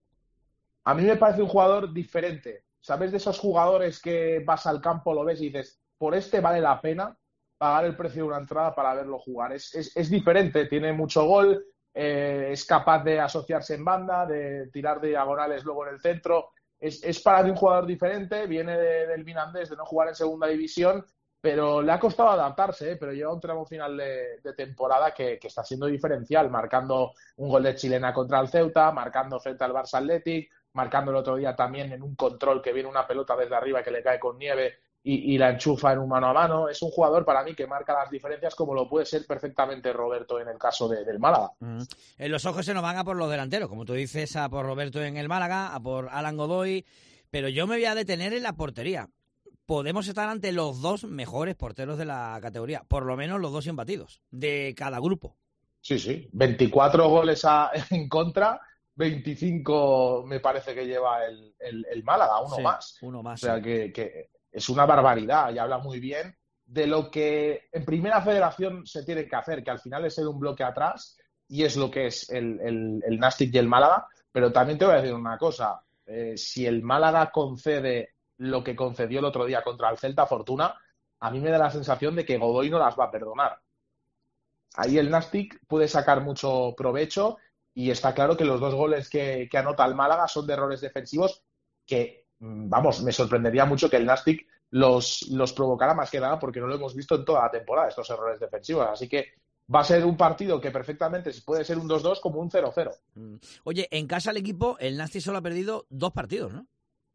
A mí me parece un jugador diferente. ¿Sabes de esos jugadores que vas al campo, lo ves y dices, por este vale la pena pagar el precio de una entrada para verlo jugar? Es, es, es diferente, tiene mucho gol, eh, es capaz de asociarse en banda, de tirar diagonales luego en el centro. Es, es para mí un jugador diferente, viene de, del Mirandés, de no jugar en segunda división, pero le ha costado adaptarse, ¿eh? Pero lleva un tramo final de, de temporada que, que está siendo diferencial, marcando un gol de chilena contra el Ceuta, marcando frente al Barça Athletic, marcando el otro día también en un control que viene una pelota desde arriba que le cae con nieve y, y la enchufa en un mano a mano. Es un jugador para mí que marca las diferencias como lo puede ser perfectamente Roberto en el caso de, del Málaga. Mm. En los ojos se nos van a por los delanteros, como tú dices, a por Roberto en el Málaga, a por Alan Godoy, pero yo me voy a detener en la portería. Podemos estar ante los dos mejores porteros de la categoría, por lo menos los dos imbatidos, de cada grupo. Sí, sí, veinticuatro goles a, en contra, veinticinco me parece que lleva el, el, el Málaga, uno sí, más. Uno más. O sea sí. que, que es una barbaridad y habla muy bien de lo que en Primera Federación se tiene que hacer, que al final es ser un bloque atrás y es lo que es el, el, el Nastic y el Málaga. Pero también te voy a decir una cosa, eh, si el Málaga concede lo que concedió el otro día contra el Celta Fortuna, a mí me da la sensación de que Godoy no las va a perdonar. Ahí el Nastic puede sacar mucho provecho y está claro que los dos goles que, que anota el Málaga son de errores defensivos que, vamos, me sorprendería mucho que el Nastic los, los provocará más que nada porque no lo hemos visto en toda la temporada, estos errores defensivos. Así que va a ser un partido que perfectamente puede ser un dos dos como un cero cero. Oye, en casa el equipo, el Nastic solo ha perdido dos partidos, ¿no?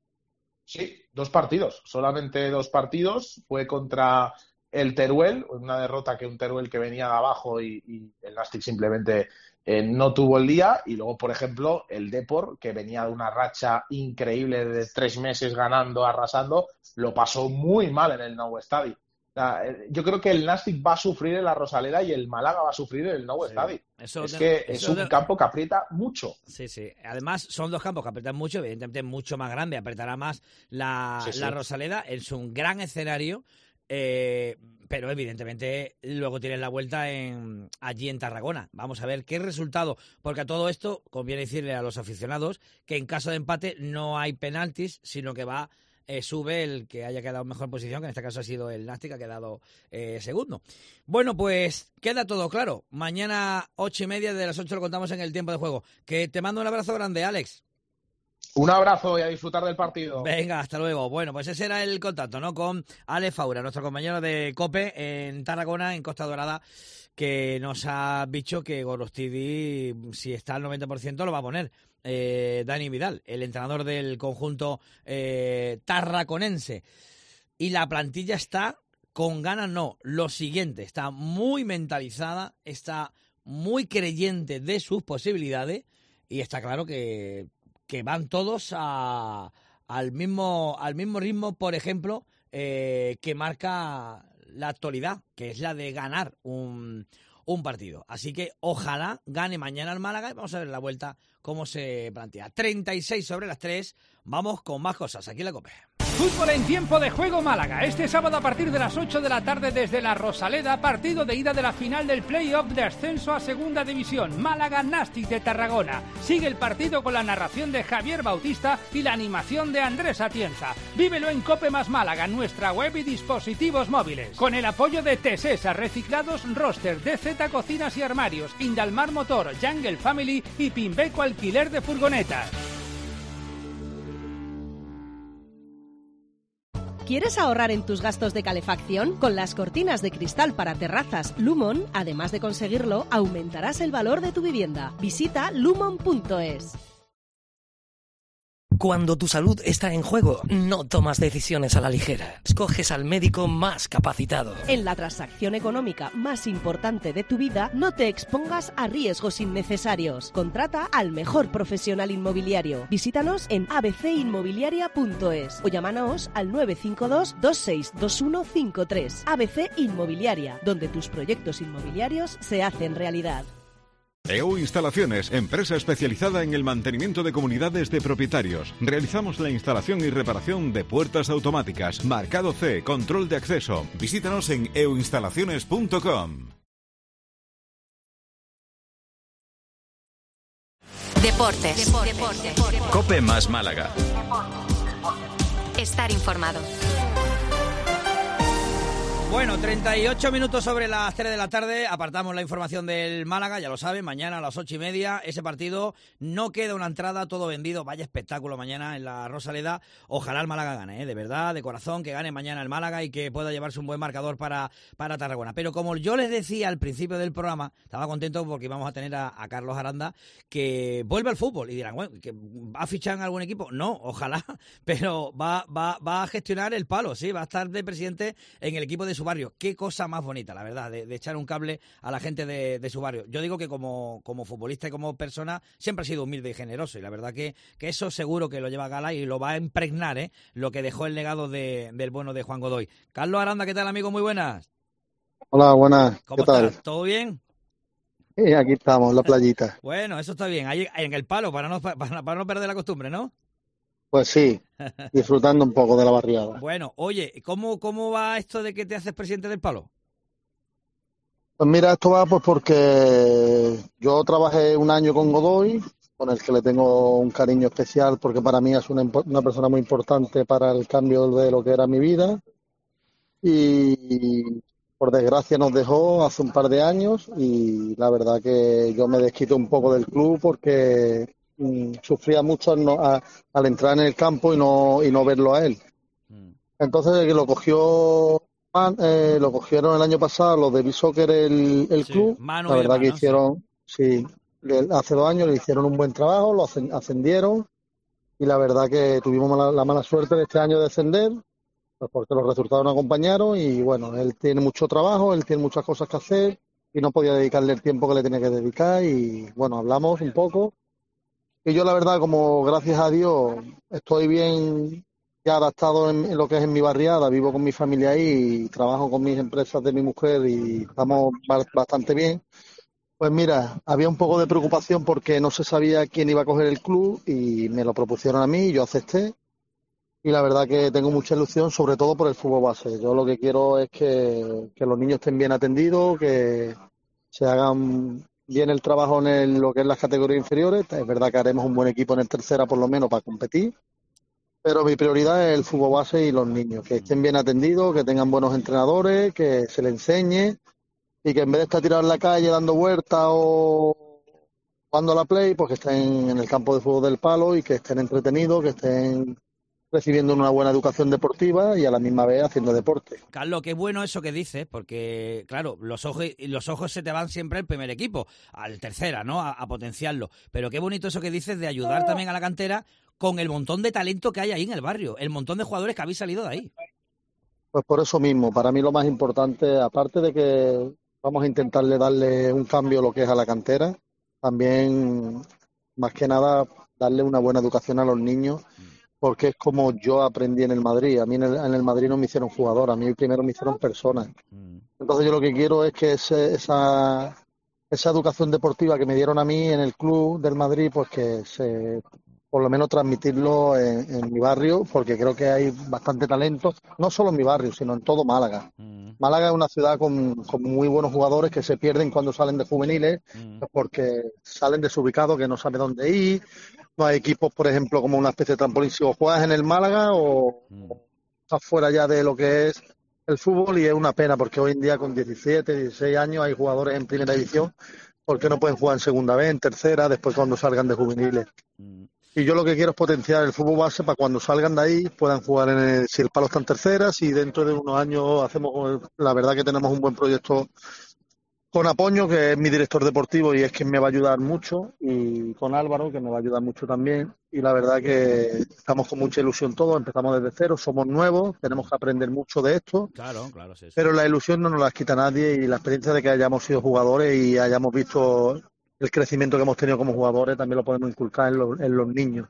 Sí, dos partidos, solamente dos partidos. Fue contra el Teruel, una derrota que un Teruel que venía de abajo y, y el Nastic simplemente eh, no tuvo el día. Y luego, por ejemplo, el Depor, que venía de una racha increíble de tres meses ganando, arrasando, lo pasó muy mal en el Nou Estadi. Yo creo que el Nastic va a sufrir en la Rosaleda y el Málaga va a sufrir en el Nou Estadi. Eso es de, que es un de... campo que aprieta mucho. Sí, sí. Además, son dos campos que aprietan mucho, evidentemente mucho más grande, apretará más la, sí, sí. la Rosaleda. Es un gran escenario, eh, pero evidentemente luego tienes la vuelta en allí en Tarragona. Vamos a ver qué resultado, porque a todo esto conviene decirle a los aficionados que en caso de empate no hay penaltis, sino que va... Eh, sube el que haya quedado en mejor posición, que en este caso ha sido el Nastic, que ha quedado eh, segundo. Bueno, pues queda todo claro. Mañana ocho y media, de las ocho lo contamos en el tiempo de juego. Que te mando un abrazo grande, Alex. Un abrazo y a disfrutar del partido. Venga, hasta luego. Bueno, pues ese era el contacto, ¿no? Con Alex Faura, nuestro compañero de COPE en Tarragona, en Costa Dorada, que nos ha dicho que Gorostidi, si está al noventa por ciento, lo va a poner. Eh, Dani Vidal, el entrenador del conjunto eh, tarraconense. Y la plantilla está con ganas, no, lo siguiente, está muy mentalizada, está muy creyente de sus posibilidades y está claro que, que van todos a, al, mismo, al mismo ritmo, por ejemplo, eh, que marca la actualidad, que es la de ganar un... un partido. Así que ojalá gane mañana el Málaga y vamos a ver la vuelta cómo se plantea. treinta y seis sobre las tres, vamos con más cosas aquí en la COPE. Fútbol en tiempo de juego Málaga. Este sábado a partir de las ocho de la tarde desde la Rosaleda, partido de ida de la final del play-off de ascenso a Segunda División. Málaga Nastic de Tarragona. Sigue el partido con la narración de Javier Bautista y la animación de Andrés Atienza. Vívelo en Cope más Málaga, nuestra web y dispositivos móviles. Con el apoyo de Tesesa, Reciclados Roster, D Z Cocinas y Armarios, Indalmar Motor, Jungle Family y Pimbeco Alquiler de Furgonetas. ¿Quieres ahorrar en tus gastos de calefacción? Con las cortinas de cristal para terrazas Lumon, además de conseguirlo, aumentarás el valor de tu vivienda. Visita lumon punto es. Cuando tu salud está en juego, no tomas decisiones a la ligera. Escoges al médico más capacitado. En la transacción económica más importante de tu vida, no te expongas a riesgos innecesarios. Contrata al mejor profesional inmobiliario. Visítanos en a b c inmobiliaria punto es o llámanos al nueve cinco dos, dos seis dos uno cinco tres. A B C Inmobiliaria, donde tus proyectos inmobiliarios se hacen realidad. E U Instalaciones, empresa especializada en el mantenimiento de comunidades de propietarios. Realizamos la instalación y reparación de puertas automáticas, marcado C, control de acceso. Visítanos en e u instalaciones punto com. Deportes. Deportes. COPE más Málaga. Estar informado. Bueno, treinta y ocho minutos sobre las tres de la tarde, apartamos la información del Málaga, ya lo saben, mañana a las ocho y media, ese partido, no queda una entrada, todo vendido, vaya espectáculo mañana en la Rosaleda, ojalá el Málaga gane, ¿eh? De verdad, de corazón, que gane mañana el Málaga y que pueda llevarse un buen marcador para, para Tarragona. Pero como yo les decía al principio del programa, estaba contento porque íbamos a tener a, a Carlos Aranda, que vuelve al fútbol, y dirán, bueno, ¿que va a fichar en algún equipo? No, ojalá, pero va, va, va a gestionar el palo, sí, va a estar de presidente en el equipo de su barrio. Qué cosa más bonita, la verdad, de, de echar un cable a la gente de, de su barrio. Yo digo que como, como futbolista y como persona siempre ha sido humilde y generoso, y la verdad que, que eso seguro que lo lleva a gala y lo va a impregnar, ¿eh? Lo que dejó el legado de, del bueno de Juan Godoy. Carlos Aranda, ¿qué tal, amigo? Muy buenas. Hola, buenas. ¿Cómo ¿Qué estás? tal? ¿Todo bien? Sí, aquí estamos, en la playita. Bueno, eso está bien, ahí en el palo, para no, para, para no perder la costumbre, ¿no? Pues sí, disfrutando un poco de la barriada. Bueno, oye, ¿cómo, cómo va esto de que te haces presidente del palo? Pues mira, esto va pues porque yo trabajé un año con Godoy, con el que le tengo un cariño especial porque para mí es una, una persona muy importante para el cambio de lo que era mi vida. Y por desgracia nos dejó hace un par de años y la verdad que yo me desquito un poco del club porque sufría mucho al, no, a, al entrar en el campo y no y no verlo a él. Entonces lo cogió eh, lo cogieron el año pasado los de B-Soccer el, el Sí, club. Manu La y verdad demás, que ¿no? hicieron, sí, le- hace dos años le hicieron un buen trabajo, lo ascen- ascendieron y la verdad que tuvimos mala- la mala suerte de este año de descender, pues porque los resultados no acompañaron y bueno, él tiene mucho trabajo, él tiene muchas cosas que hacer y no podía dedicarle el tiempo que le tenía que dedicar y bueno, hablamos un poco y yo la verdad como gracias a Dios estoy bien ya adaptado en, en lo que es en mi barriada, vivo con mi familia ahí y trabajo con mis empresas de mi mujer y estamos ba- bastante bien. Pues mira, había un poco de preocupación porque no se sabía quién iba a coger el club y me lo propusieron a mí y yo acepté. Y la verdad que tengo mucha ilusión, sobre todo por el fútbol base. Yo lo que quiero es que, que los niños estén bien atendidos, que se hagan bien el trabajo en el- lo que es las categorías inferiores. Es verdad que haremos un buen equipo en el tercera por lo menos para competir, pero mi prioridad es el fútbol base y los niños, que estén bien atendidos, que tengan buenos entrenadores, que se les enseñe y que en vez de estar tirados en la calle dando vueltas o jugando a la play, pues que estén en el campo de fútbol del Palo y que estén entretenidos, que estén recibiendo una buena educación deportiva y a la misma vez haciendo deporte. Carlos, qué bueno eso que dices, porque, claro, los ojos los ojos se te van siempre al primer equipo, al tercera, ¿no? A, a potenciarlo. Pero qué bonito eso que dices de ayudar también a la cantera con el montón de talento que hay ahí en el barrio, el montón de jugadores que habéis salido de ahí. Pues por eso mismo, para mí lo más importante, aparte de que vamos a intentarle darle un cambio a lo que es a la cantera, también, más que nada, darle una buena educación a los niños, porque es como yo aprendí en el Madrid. A mí en el, en el Madrid no me hicieron jugador, a mí primero me hicieron personas. Entonces yo lo que quiero es que ese, esa, esa educación deportiva que me dieron a mí en el club del Madrid, pues que se, por lo menos transmitirlo en, en mi barrio, porque creo que hay bastante talento, no solo en mi barrio, sino en todo Málaga. Málaga es una ciudad con, con muy buenos jugadores que se pierden cuando salen de juveniles, pues porque salen desubicados, que no saben dónde ir. No hay equipos, por ejemplo, como una especie de trampolín. Si o juegas en el Málaga o estás fuera ya de lo que es el fútbol, y es una pena porque hoy en día con diecisiete, dieciséis años hay jugadores en primera división porque no pueden jugar en segunda vez, en tercera, después cuando salgan de juveniles. Y yo lo que quiero es potenciar el fútbol base para cuando salgan de ahí puedan jugar en el, si el Palo está en tercera, si dentro de unos años hacemos, la verdad que tenemos un buen proyecto con Apoño, que es mi director deportivo y es quien me va a ayudar mucho, y con Álvaro, que me va a ayudar mucho también, y la verdad que estamos con mucha ilusión todos, empezamos desde cero, somos nuevos, tenemos que aprender mucho de esto, Claro, claro, sí, sí. pero la ilusión no nos la quita nadie y la experiencia de que hayamos sido jugadores y hayamos visto el crecimiento que hemos tenido como jugadores también lo podemos inculcar en los, en los niños.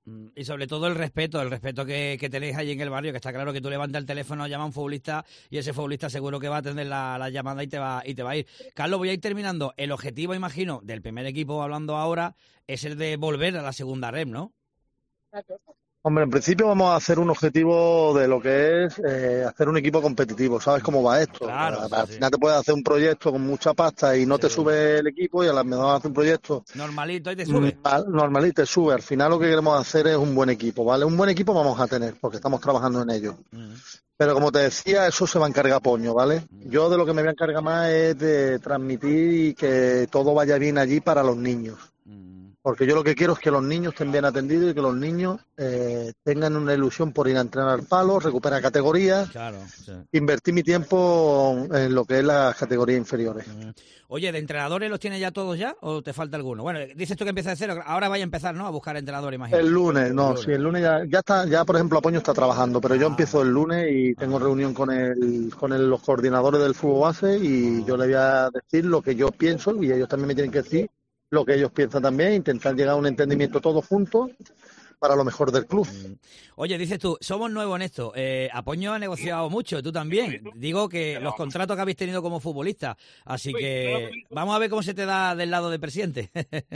Y sobre todo el respeto, el respeto que, que tenéis ahí en el barrio, que está claro que tú levantas el teléfono, llamas a un futbolista y ese futbolista seguro que va a atender la, la llamada y te va y te va a ir. Carlos, voy a ir terminando. El objetivo, imagino, del primer equipo hablando ahora es el de volver a la segunda red, ¿no? Hombre, en principio vamos a hacer un objetivo de lo que es eh, hacer un equipo competitivo. ¿Sabes cómo va esto? Claro, al sí, al sí. final te puedes hacer un proyecto con mucha pasta y no te sube el equipo, y a la mejor haces un proyecto Normalito y te sube. normal, normal y te sube. Al final lo que queremos hacer es un buen equipo, ¿vale? Un buen equipo vamos a tener porque estamos trabajando en ello. Pero como te decía, eso se va a encargar Poño, ¿vale? Yo de lo que me voy a encargar más es de transmitir y que todo vaya bien allí para los niños. Porque yo lo que quiero es que los niños estén bien atendidos y que los niños eh, tengan una ilusión por ir a entrenar al Palo, recuperar categorías, Claro, sí. invertir mi tiempo en lo que es las categorías inferiores. Oye, ¿de entrenadores los tienes ya todos ya o te falta alguno? Bueno, dices tú que empieza de cero, ahora vaya a empezar, ¿no? A buscar entrenadores, imagino. El lunes, no, sí, el lunes ya, ya está, ya por ejemplo Apoño está trabajando, pero yo empiezo el lunes y tengo reunión con el, con el- los coordinadores del fútbol base y yo le voy a decir lo que yo pienso y ellos también me tienen que decir lo que ellos piensan también, intentar llegar a un entendimiento todos juntos para lo mejor del club. Oye, dices tú, somos nuevos en esto. Eh, Apoño ha negociado mucho, tú también. Digo que los contratos que habéis tenido como futbolista. Así que vamos a ver cómo se te da del lado del presidente.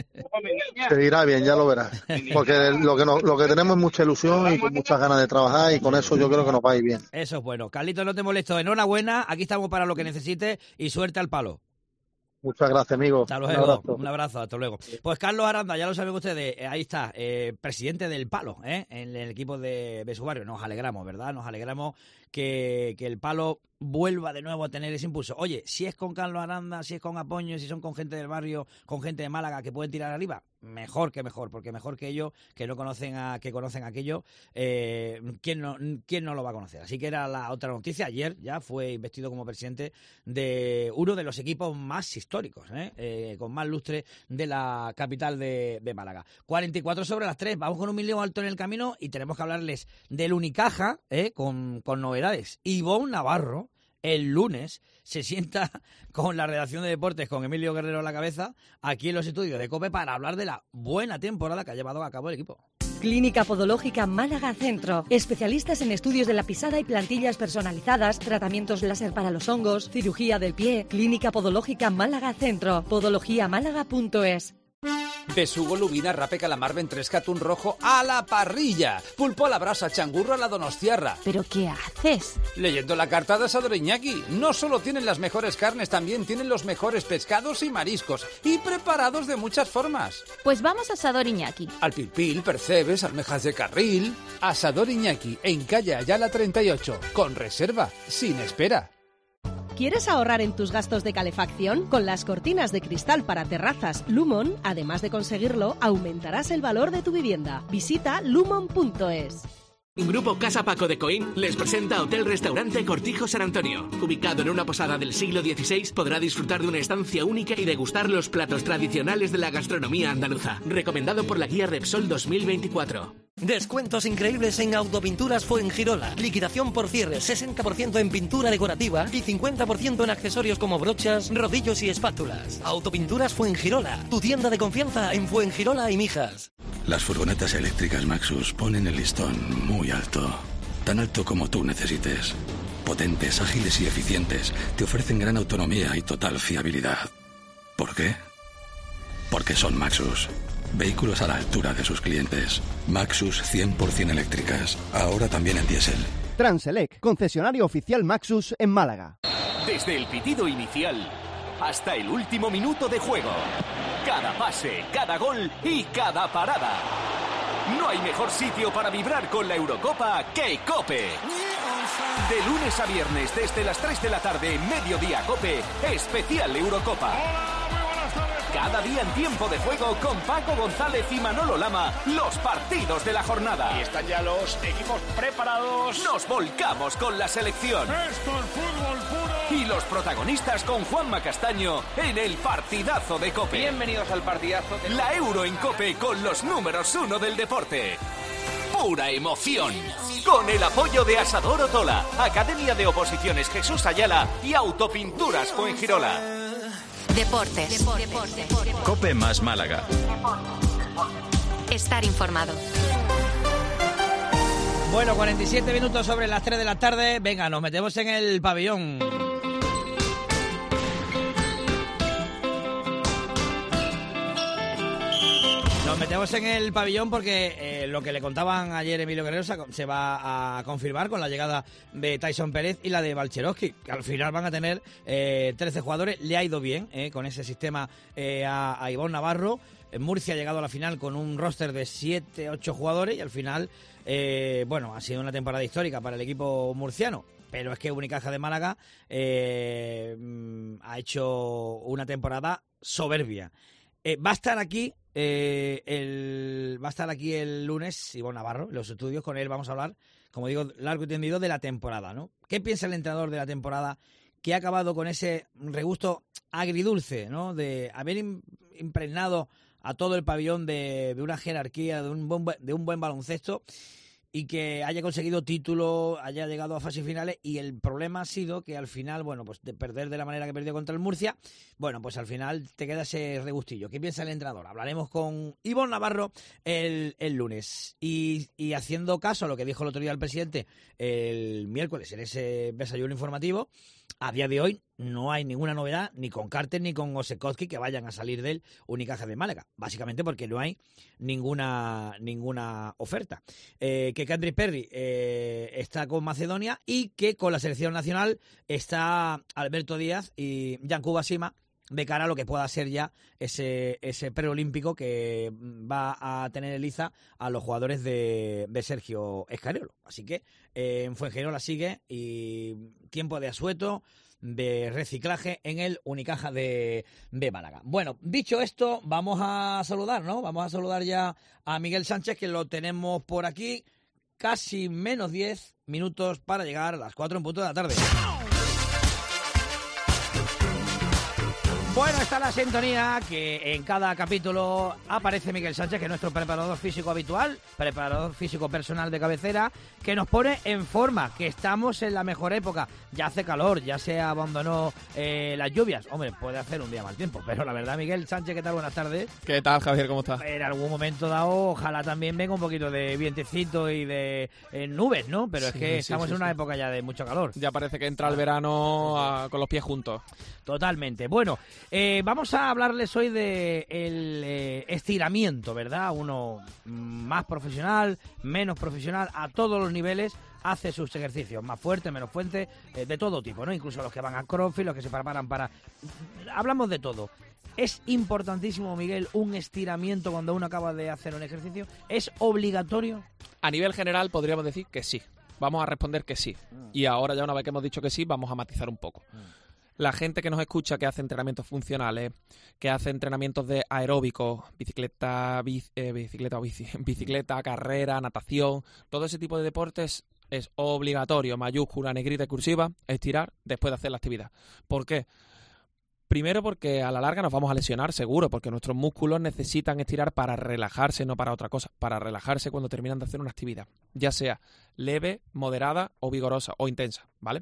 Te irá bien, ya lo verás. Porque lo que, nos- lo que tenemos es mucha ilusión y con muchas ganas de trabajar y con eso yo creo que nos va a ir bien. Eso es bueno. Carlitos, no te molesto. Enhorabuena, aquí estamos para lo que necesites y suerte al Palo. Muchas gracias, amigo. Hasta Un luego. abrazo. Un abrazo, hasta luego. Pues Carlos Aranda, ya lo saben ustedes, eh, ahí está, eh, presidente del Palo, ¿eh? En el equipo de, de su barrio. Nos alegramos, ¿verdad? Nos alegramos que, que el Palo vuelva de nuevo a tener ese impulso. Oye, si es con Carlos Aranda, si es con Apoño, si son con gente del barrio, con gente de Málaga que pueden tirar arriba, mejor que mejor, porque mejor que ellos, que no conocen a que conocen aquello, eh, ¿quién no quién no lo va a conocer? Así que era la otra noticia. Ayer ya fue investido como presidente de uno de los equipos más históricos, ¿eh? Eh, con más lustre de la capital de, de Málaga. cuarenta y cuatro sobre las tres, vamos con un millón alto en el camino y tenemos que hablarles del Unicaja, ¿eh? con, con novedades. Ivonne Navarro el lunes se sienta con la redacción de deportes, con Emilio Guerrero a la cabeza, aquí en los estudios de COPE para hablar de la buena temporada que ha llevado a cabo el equipo. Clínica Podológica Málaga Centro. Especialistas en estudios de la pisada y plantillas personalizadas, tratamientos láser para los hongos, cirugía del pie. Clínica Podológica Málaga Centro. podología málaga punto es. Besugo, lubina, rape, calamar, ventresca, atún rojo a la parrilla. Pulpo a la brasa, changurro a la donostiarra. ¿Pero qué haces? Leyendo la carta de Asador Iñaki. No solo tienen las mejores carnes, también tienen los mejores pescados y mariscos. Y preparados de muchas formas. Pues vamos a Asador Iñaki. Al pilpil, percebes, almejas de carril. Asador Iñaki, en calle Ayala treinta y ocho. Con reserva, sin espera. ¿Quieres ahorrar en tus gastos de calefacción? Con las cortinas de cristal para terrazas Lumon, además de conseguirlo, aumentarás el valor de tu vivienda. Visita lumon punto es. Grupo Casa Paco de Coín les presenta Hotel Restaurante Cortijo San Antonio. Ubicado en una posada del siglo dieciséis, podrá disfrutar de una estancia única y degustar los platos tradicionales de la gastronomía andaluza. Recomendado por la guía Repsol dos mil veinticuatro. Descuentos increíbles en Autopinturas Fuengirola. Liquidación por cierre, sesenta por ciento en pintura decorativa y cincuenta por ciento en accesorios como brochas, rodillos y espátulas. Autopinturas Fuengirola, tu tienda de confianza en Fuengirola y Mijas. Las furgonetas eléctricas Maxus ponen el listón muy alto. Tan alto como tú necesites. Potentes, ágiles y eficientes. Te ofrecen gran autonomía y total fiabilidad. ¿Por qué? Porque son Maxus. Vehículos a la altura de sus clientes. Maxus cien por ciento eléctricas. Ahora también en diésel. Transelec, concesionario oficial Maxus en Málaga. Desde el pitido inicial hasta el último minuto de juego. Cada pase, cada gol y cada parada. No hay mejor sitio para vibrar con la Eurocopa que COPE. De lunes a viernes desde las tres de la tarde en Mediodía COPE, especial Eurocopa. Cada día en tiempo de juego con Paco González y Manolo Lama, los partidos de la jornada. Y están ya los equipos preparados. Nos volcamos con la selección. Esto es fútbol puro. Y los protagonistas con Juanma Castaño en el partidazo de COPE. Bienvenidos al partidazo de la Euro en COPE con los números uno del deporte. Pura emoción. Con el apoyo de Asador Otola, Academia de Oposiciones Jesús Ayala y Autopinturas Fuengirola. Deportes. Deportes. Deportes. COPE más Málaga. Estar informado. Bueno, cuarenta y siete minutos sobre las tres de la tarde. Venga, nos metemos en el pabellón. Nos metemos en el pabellón porque eh, lo que le contaban ayer Emilio Guerrero se, se va a confirmar con la llegada de Tyson Pérez y la de Balcherovsky, que al final van a tener eh, trece jugadores. Le ha ido bien eh, con ese sistema eh, a, a Ivonne Navarro. Murcia ha llegado a la final con un roster de siete ocho jugadores y al final, eh, bueno, ha sido una temporada histórica para el equipo murciano. Pero es que Unicaja de Málaga eh, ha hecho una temporada soberbia. Eh, va a estar aquí eh, el va a estar aquí el lunes Ivonne Navarro en los estudios. Con él vamos a hablar, como digo, largo y tendido de la temporada, ¿no? ¿Qué piensa el entrenador de la temporada que ha acabado con ese regusto agridulce, ¿no? De haber impregnado a todo el pabellón de, de una jerarquía, de un buen, de un buen baloncesto, y que haya conseguido título, haya llegado a fases finales, y el problema ha sido que al final, bueno, pues de perder de la manera que perdió contra el Murcia, bueno, pues al final te queda ese regustillo. ¿Qué piensa el entrenador? Hablaremos con Ivonne Navarro el, el lunes. Y, y haciendo caso a lo que dijo el otro día el presidente el miércoles en ese desayuno informativo, a día de hoy no hay ninguna novedad ni con Carter ni con Osekowski que vayan a salir del Unicaja de Málaga, básicamente porque no hay ninguna ninguna oferta. Eh, que Kendrick Perry eh, está con Macedonia y que con la selección nacional está Alberto Díaz y Yankuba Sima de cara a lo que pueda ser ya ese ese preolímpico que va a tener Eliza a los jugadores de, de Sergio Escariolo. Así que eh, en Fuengirola sigue y tiempo de asueto, de reciclaje en el Unicaja de, de Málaga. Bueno, dicho esto, vamos a saludar, ¿no? Vamos a saludar ya a Miguel Sánchez, que lo tenemos por aquí. Casi menos diez minutos para llegar a las cuatro en punto de la tarde. Bueno, está la sintonía que en cada capítulo aparece Miguel Sánchez, que es nuestro preparador físico habitual, preparador físico personal de cabecera, que nos pone en forma, que estamos en la mejor época. Ya hace calor, ya se abandonó eh, las lluvias. Hombre, puede hacer un día mal tiempo, pero la verdad, Miguel Sánchez, ¿qué tal? Buenas tardes. ¿Qué tal, Javier? ¿Cómo estás? En algún momento dado, ojalá también venga un poquito de vientecito y de eh, nubes, ¿no? Pero sí, es que sí, estamos sí, en una sí. época ya de mucho calor. Ya parece que entra el verano a, con los pies juntos. Totalmente. Bueno, eh, vamos a hablarles hoy de el eh, estiramiento, ¿verdad? Uno más profesional, menos profesional, a todos los niveles hace sus ejercicios, más fuertes, menos fuertes, eh, de todo tipo, ¿no? Incluso los que van a CrossFit, los que se preparan para... Hablamos de todo. ¿Es importantísimo, Miguel, un estiramiento cuando uno acaba de hacer un ejercicio? ¿Es obligatorio? A nivel general podríamos decir que sí. Vamos a responder que sí. Mm. Y ahora ya una vez que hemos dicho que sí, vamos a matizar un poco. Mm. La gente que nos escucha que hace entrenamientos funcionales, que hace entrenamientos de aeróbicos, bicicleta, bici, eh, bicicleta, bici, bicicleta, carrera, natación, todo ese tipo de deportes es obligatorio, mayúscula, negrita y cursiva, estirar después de hacer la actividad. ¿Por qué? Primero porque a la larga nos vamos a lesionar, seguro, porque nuestros músculos necesitan estirar para relajarse, no para otra cosa, para relajarse cuando terminan de hacer una actividad, ya sea leve, moderada o vigorosa o intensa, ¿vale?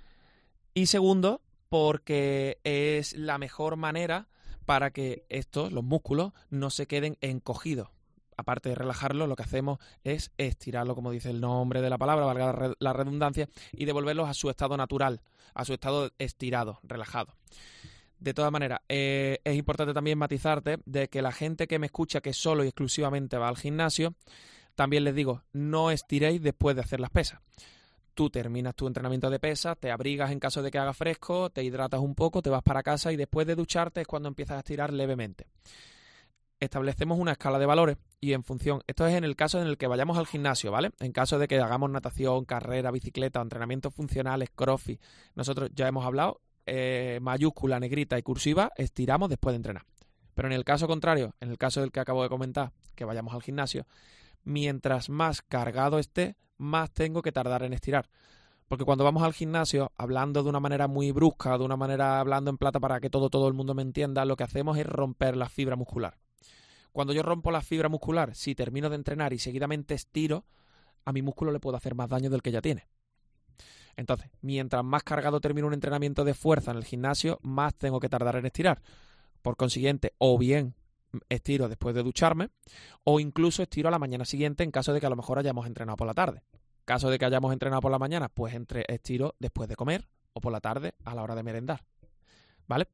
Y segundo, porque es la mejor manera para que estos, los músculos, no se queden encogidos. Aparte de relajarlos, lo que hacemos es estirarlo, como dice el nombre de la palabra, valga la redundancia, y devolverlos a su estado natural, a su estado estirado, relajado. De todas maneras, eh, es importante también matizarte de que la gente que me escucha que solo y exclusivamente va al gimnasio, también les digo, no estiréis después de hacer las pesas. Tú terminas tu entrenamiento de pesas, te abrigas en caso de que haga fresco, te hidratas un poco, te vas para casa y después de ducharte es cuando empiezas a estirar levemente. Establecemos una escala de valores y en función, esto es en el caso en el que vayamos al gimnasio, ¿vale? En caso de que hagamos natación, carrera, bicicleta, entrenamientos funcionales, crossfit, nosotros ya hemos hablado, eh, mayúscula, negrita y cursiva, estiramos después de entrenar. Pero en el caso contrario, en el caso del que acabo de comentar, que vayamos al gimnasio, mientras más cargado esté, más tengo que tardar en estirar. Porque cuando vamos al gimnasio, hablando de una manera muy brusca, de una manera hablando en plata para que todo, todo el mundo me entienda, lo que hacemos es romper la fibra muscular. Cuando yo rompo la fibra muscular, si termino de entrenar y seguidamente estiro, a mi músculo le puedo hacer más daño del que ya tiene. Entonces, mientras más cargado termino un entrenamiento de fuerza en el gimnasio, más tengo que tardar en estirar. Por consiguiente, o bien estiro después de ducharme, o incluso estiro a la mañana siguiente en caso de que a lo mejor hayamos entrenado por la tarde. En caso de que hayamos entrenado por la mañana, pues entre estiro después de comer o por la tarde a la hora de merendar. ¿Vale?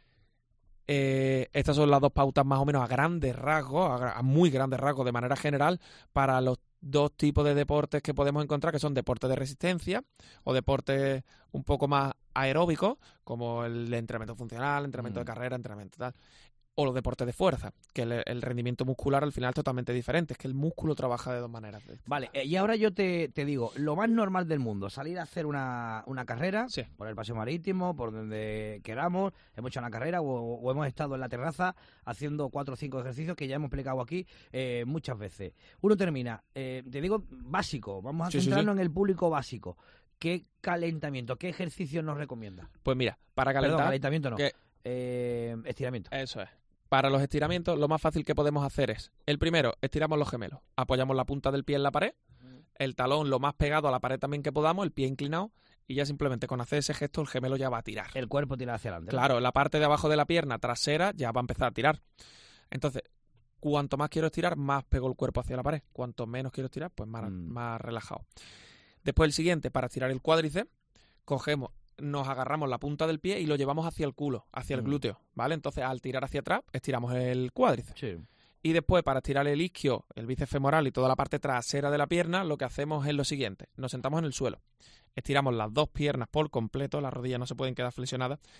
Eh, estas son las dos pautas más o menos a grandes rasgos, a, a muy grandes rasgos de manera general, para los dos tipos de deportes que podemos encontrar, que son deportes de resistencia o deportes un poco más aeróbicos, como el entrenamiento funcional, entrenamiento mm. de carrera, entrenamiento tal, o los deportes de fuerza, que el, el rendimiento muscular al final es totalmente diferente, es que el músculo trabaja de dos maneras. Vale, y ahora yo te, te digo, lo más normal del mundo, salir a hacer una, una carrera, sí. por el paseo marítimo, por donde queramos, hemos hecho una carrera o, o hemos estado en la terraza haciendo cuatro o cinco ejercicios que ya hemos explicado aquí eh, muchas veces. Uno termina, eh, te digo, básico, vamos a sí, centrarnos sí, sí. en el público básico. ¿Qué calentamiento, qué ejercicio nos recomienda? Pues mira, para calentar... Perdón, calentamiento no, que... eh, estiramiento. Eso es. Para los estiramientos, lo más fácil que podemos hacer es, el primero, estiramos los gemelos. Apoyamos la punta del pie en la pared, el talón lo más pegado a la pared también que podamos, el pie inclinado, y ya simplemente con hacer ese gesto el gemelo ya va a tirar. El cuerpo tira hacia adelante. Claro, ¿no? La parte de abajo de la pierna trasera ya va a empezar a tirar. Entonces, cuanto más quiero estirar, más pego el cuerpo hacia la pared. Cuanto menos quiero estirar, pues más, mm. más relajado. Después el siguiente, para estirar el cuádriceps, cogemos... nos agarramos la punta del pie y lo llevamos hacia el culo, hacia el mm. glúteo, ¿vale? Entonces, al tirar hacia atrás, estiramos el cuádriceps. Sí. Y después, para estirar el isquio, el bíceps femoral y toda la parte trasera de la pierna, lo que hacemos es lo siguiente. Nos sentamos en el suelo. Estiramos las dos piernas por completo, las rodillas no se pueden quedar flexionadas.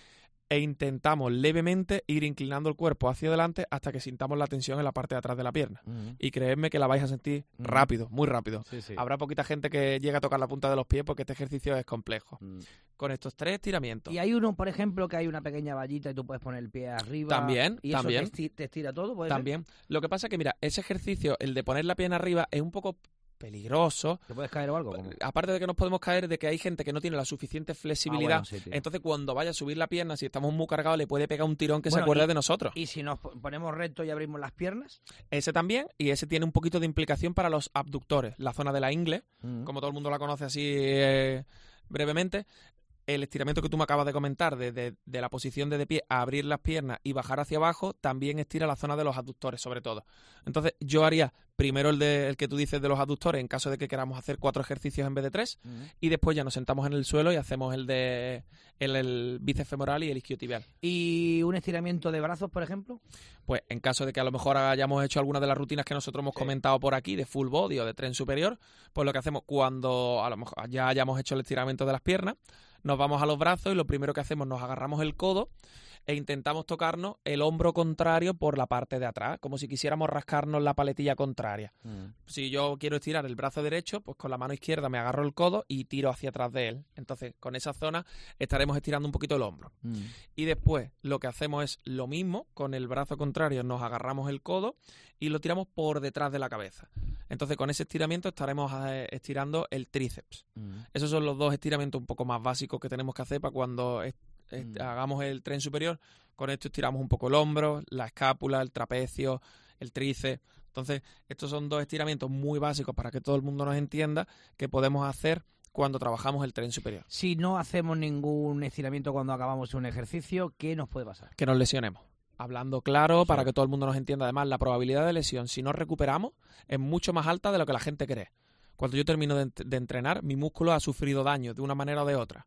e intentamos levemente ir inclinando el cuerpo hacia adelante hasta que sintamos la tensión en la parte de atrás de la pierna. Uh-huh. Y creedme que la vais a sentir uh-huh. rápido, muy rápido. Sí, sí. Habrá poquita gente que llega a tocar la punta de los pies porque este ejercicio es complejo. Uh-huh. Con estos tres estiramientos. Y hay uno, por ejemplo, que hay una pequeña vallita y tú puedes poner el pie arriba. También, y también. eso te estira, te estira todo, ¿puede También. ser? Lo que pasa es que, mira, ese ejercicio, el de poner la pierna arriba, es un poco peligroso. ¿Te puedes caer o algo? ¿Cómo? Aparte de que nos podemos caer, de que hay gente que no tiene la suficiente flexibilidad. Ah, bueno, sí, entonces, cuando vaya a subir la pierna, si estamos muy cargados, le puede pegar un tirón que bueno, se acuerde y, de nosotros. ¿Y si nos ponemos recto y abrimos las piernas? Ese también, y ese tiene un poquito de implicación para los abductores, la zona de la ingle, uh-huh. como todo el mundo la conoce así eh, brevemente. El estiramiento que tú me acabas de comentar, de, de, de la posición de de pie a abrir las piernas y bajar hacia abajo, también estira la zona de los aductores, sobre todo. Entonces, yo haría primero el, de, el que tú dices de los aductores, en caso de que queramos hacer cuatro ejercicios en vez de tres, uh-huh. y después ya nos sentamos en el suelo y hacemos el de el, el bíceps femoral y el isquiotibial. ¿Y un estiramiento de brazos, por ejemplo? Pues en caso de que a lo mejor hayamos hecho alguna de las rutinas que nosotros hemos sí. comentado por aquí, de full body o de tren superior, pues lo que hacemos cuando a lo mejor ya hayamos hecho el estiramiento de las piernas, nos vamos a los brazos y lo primero que hacemos, nos agarramos el codo e intentamos tocarnos el hombro contrario por la parte de atrás, como si quisiéramos rascarnos la paletilla contraria. Mm. Si yo quiero estirar el brazo derecho, pues con la mano izquierda me agarro el codo y tiro hacia atrás de él. Entonces, con esa zona estaremos estirando un poquito el hombro. Mm. Y después lo que hacemos es lo mismo, con el brazo contrario nos agarramos el codo y lo tiramos por detrás de la cabeza. Entonces, con ese estiramiento estaremos estirando el tríceps. Mm. Esos son los dos estiramientos un poco más básicos que tenemos que hacer para cuando est- est- mm. hagamos el tren superior. Con esto estiramos un poco el hombro, la escápula, el trapecio, el tríceps. Entonces, estos son dos estiramientos muy básicos para que todo el mundo nos entienda que podemos hacer cuando trabajamos el tren superior. Si no hacemos ningún estiramiento cuando acabamos un ejercicio, ¿qué nos puede pasar? Que nos lesionemos. Hablando claro, sí. para que todo el mundo nos entienda. Además, la probabilidad de lesión, si no recuperamos, es mucho más alta de lo que la gente cree. Cuando yo termino de, de entrenar, mi músculo ha sufrido daño de una manera o de otra.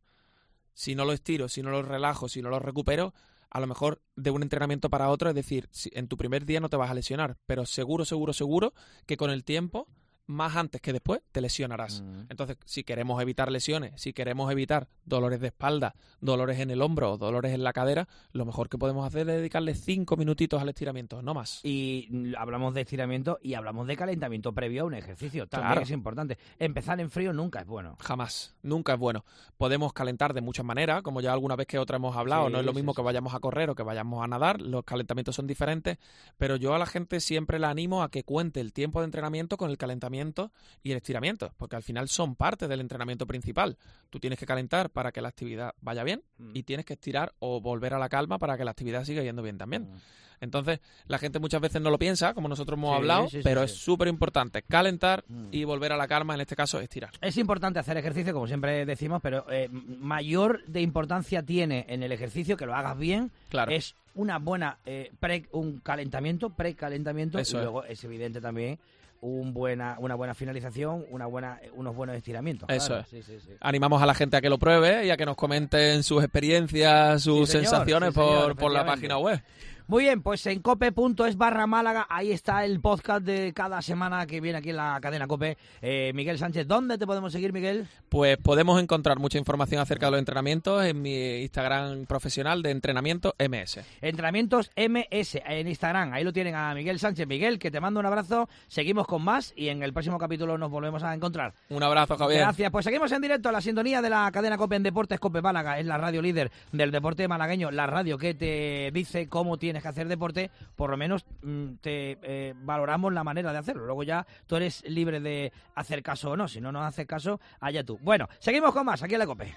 Si no lo estiro, si no lo relajo, si no lo recupero, a lo mejor de un entrenamiento para otro, es decir, si en tu primer día no te vas a lesionar, pero seguro, seguro, seguro que con el tiempo, más antes que después, te lesionarás. Mm. Entonces, si queremos evitar lesiones, si queremos evitar dolores de espalda, dolores en el hombro o dolores en la cadera, lo mejor que podemos hacer es dedicarle cinco minutitos al estiramiento, no más. Y hablamos de estiramiento y hablamos de calentamiento previo a un ejercicio. También claro. es importante. Empezar en frío nunca es bueno. Jamás. Nunca es bueno. Podemos calentar de muchas maneras, como ya alguna vez que otra hemos hablado. Sí, no es lo mismo sí, que sí. vayamos a correr o que vayamos a nadar. Los calentamientos son diferentes. Pero yo a la gente siempre la animo a que cuente el tiempo de entrenamiento con el calentamiento y el estiramiento, porque al final son parte del entrenamiento principal. Tú tienes que calentar para que la actividad vaya bien mm. y tienes que estirar o volver a la calma para que la actividad siga yendo bien también. Mm. Entonces, la gente muchas veces no lo piensa, como nosotros hemos sí, hablado, sí, sí, pero sí, es súper importante calentar mm. y volver a la calma, en este caso, estirar. Es importante hacer ejercicio, como siempre decimos, pero eh, mayor de importancia tiene en el ejercicio que lo hagas bien, claro. es una buena eh, pre, un calentamiento, precalentamiento, Eso y luego es. es evidente también un buena, una buena finalización, una buena, unos buenos estiramientos. Eso claro. es. Sí, sí, sí. Animamos a la gente a que lo pruebe y a que nos comenten sus experiencias, sus sí, señor, sensaciones sí, señor, por, por la página web. Muy bien, pues en cope.es barra Málaga, ahí está el podcast de cada semana que viene aquí en la cadena COPE. Eh, Miguel Sánchez, ¿dónde te podemos seguir, Miguel? Pues podemos encontrar mucha información acerca de los entrenamientos en mi Instagram profesional de Entrenamiento M S. Entrenamientos M S en Instagram, ahí lo tienen a Miguel Sánchez. Miguel, que te mando un abrazo, seguimos con más y en el próximo capítulo nos volvemos a encontrar. Un abrazo, Javier. Gracias, pues seguimos en directo a la sintonía de la cadena COPE en Deportes. COPE Málaga es la radio líder del deporte malagueño, la radio que te dice cómo tienes que hacer deporte, por lo menos te eh, valoramos la manera de hacerlo. Luego ya tú eres libre de hacer caso o no. Si no nos haces caso, allá tú. Bueno, seguimos con más aquí en la COPE.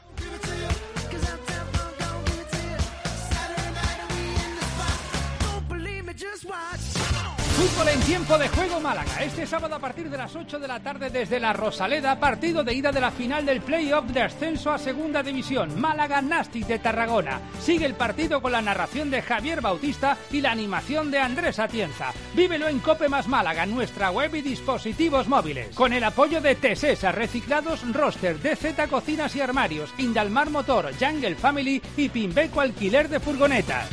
Fútbol en tiempo de juego Málaga. Este sábado a partir de las ocho de la tarde desde la Rosaleda, partido de ida de la final del play-off de ascenso a Segunda División. Málaga Nastic de Tarragona. Sigue el partido con la narración de Javier Bautista y la animación de Andrés Atienza. Vívelo en Cope Más Málaga, nuestra web y dispositivos móviles. Con el apoyo de Tesesa, Reciclados Roster, D Z Cocinas y Armarios, Indalmar Motor, Jungle Family y Pimbeco Alquiler de Furgonetas.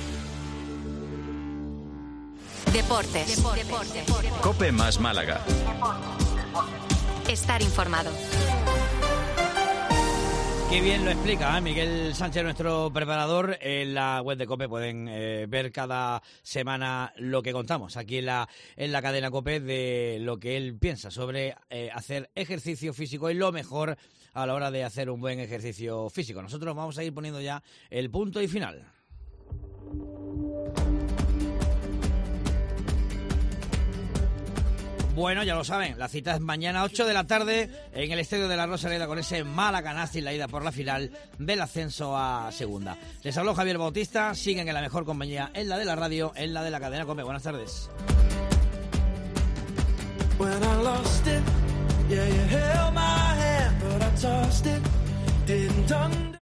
Deportes. Deportes. Deportes. Cope Más Málaga. Estar informado. Qué bien lo explica ¿eh? Miguel Sánchez, nuestro preparador. En la web de COPE pueden eh, ver cada semana lo que contamos aquí en la, en la cadena COPE de lo que él piensa sobre eh, hacer ejercicio físico y lo mejor a la hora de hacer un buen ejercicio físico. Nosotros vamos a ir poniendo ya el punto y final. Bueno, ya lo saben, la cita es mañana ocho de la tarde en el Estadio de la Rosaleda con ese Málaga Nastic, la ida por la final del ascenso a segunda. Les habló Javier Bautista, siguen en la mejor compañía, en la de la radio, en la de la cadena COPE. Buenas tardes. When I lost it, yeah, you held my hand, but I tossed it, didn't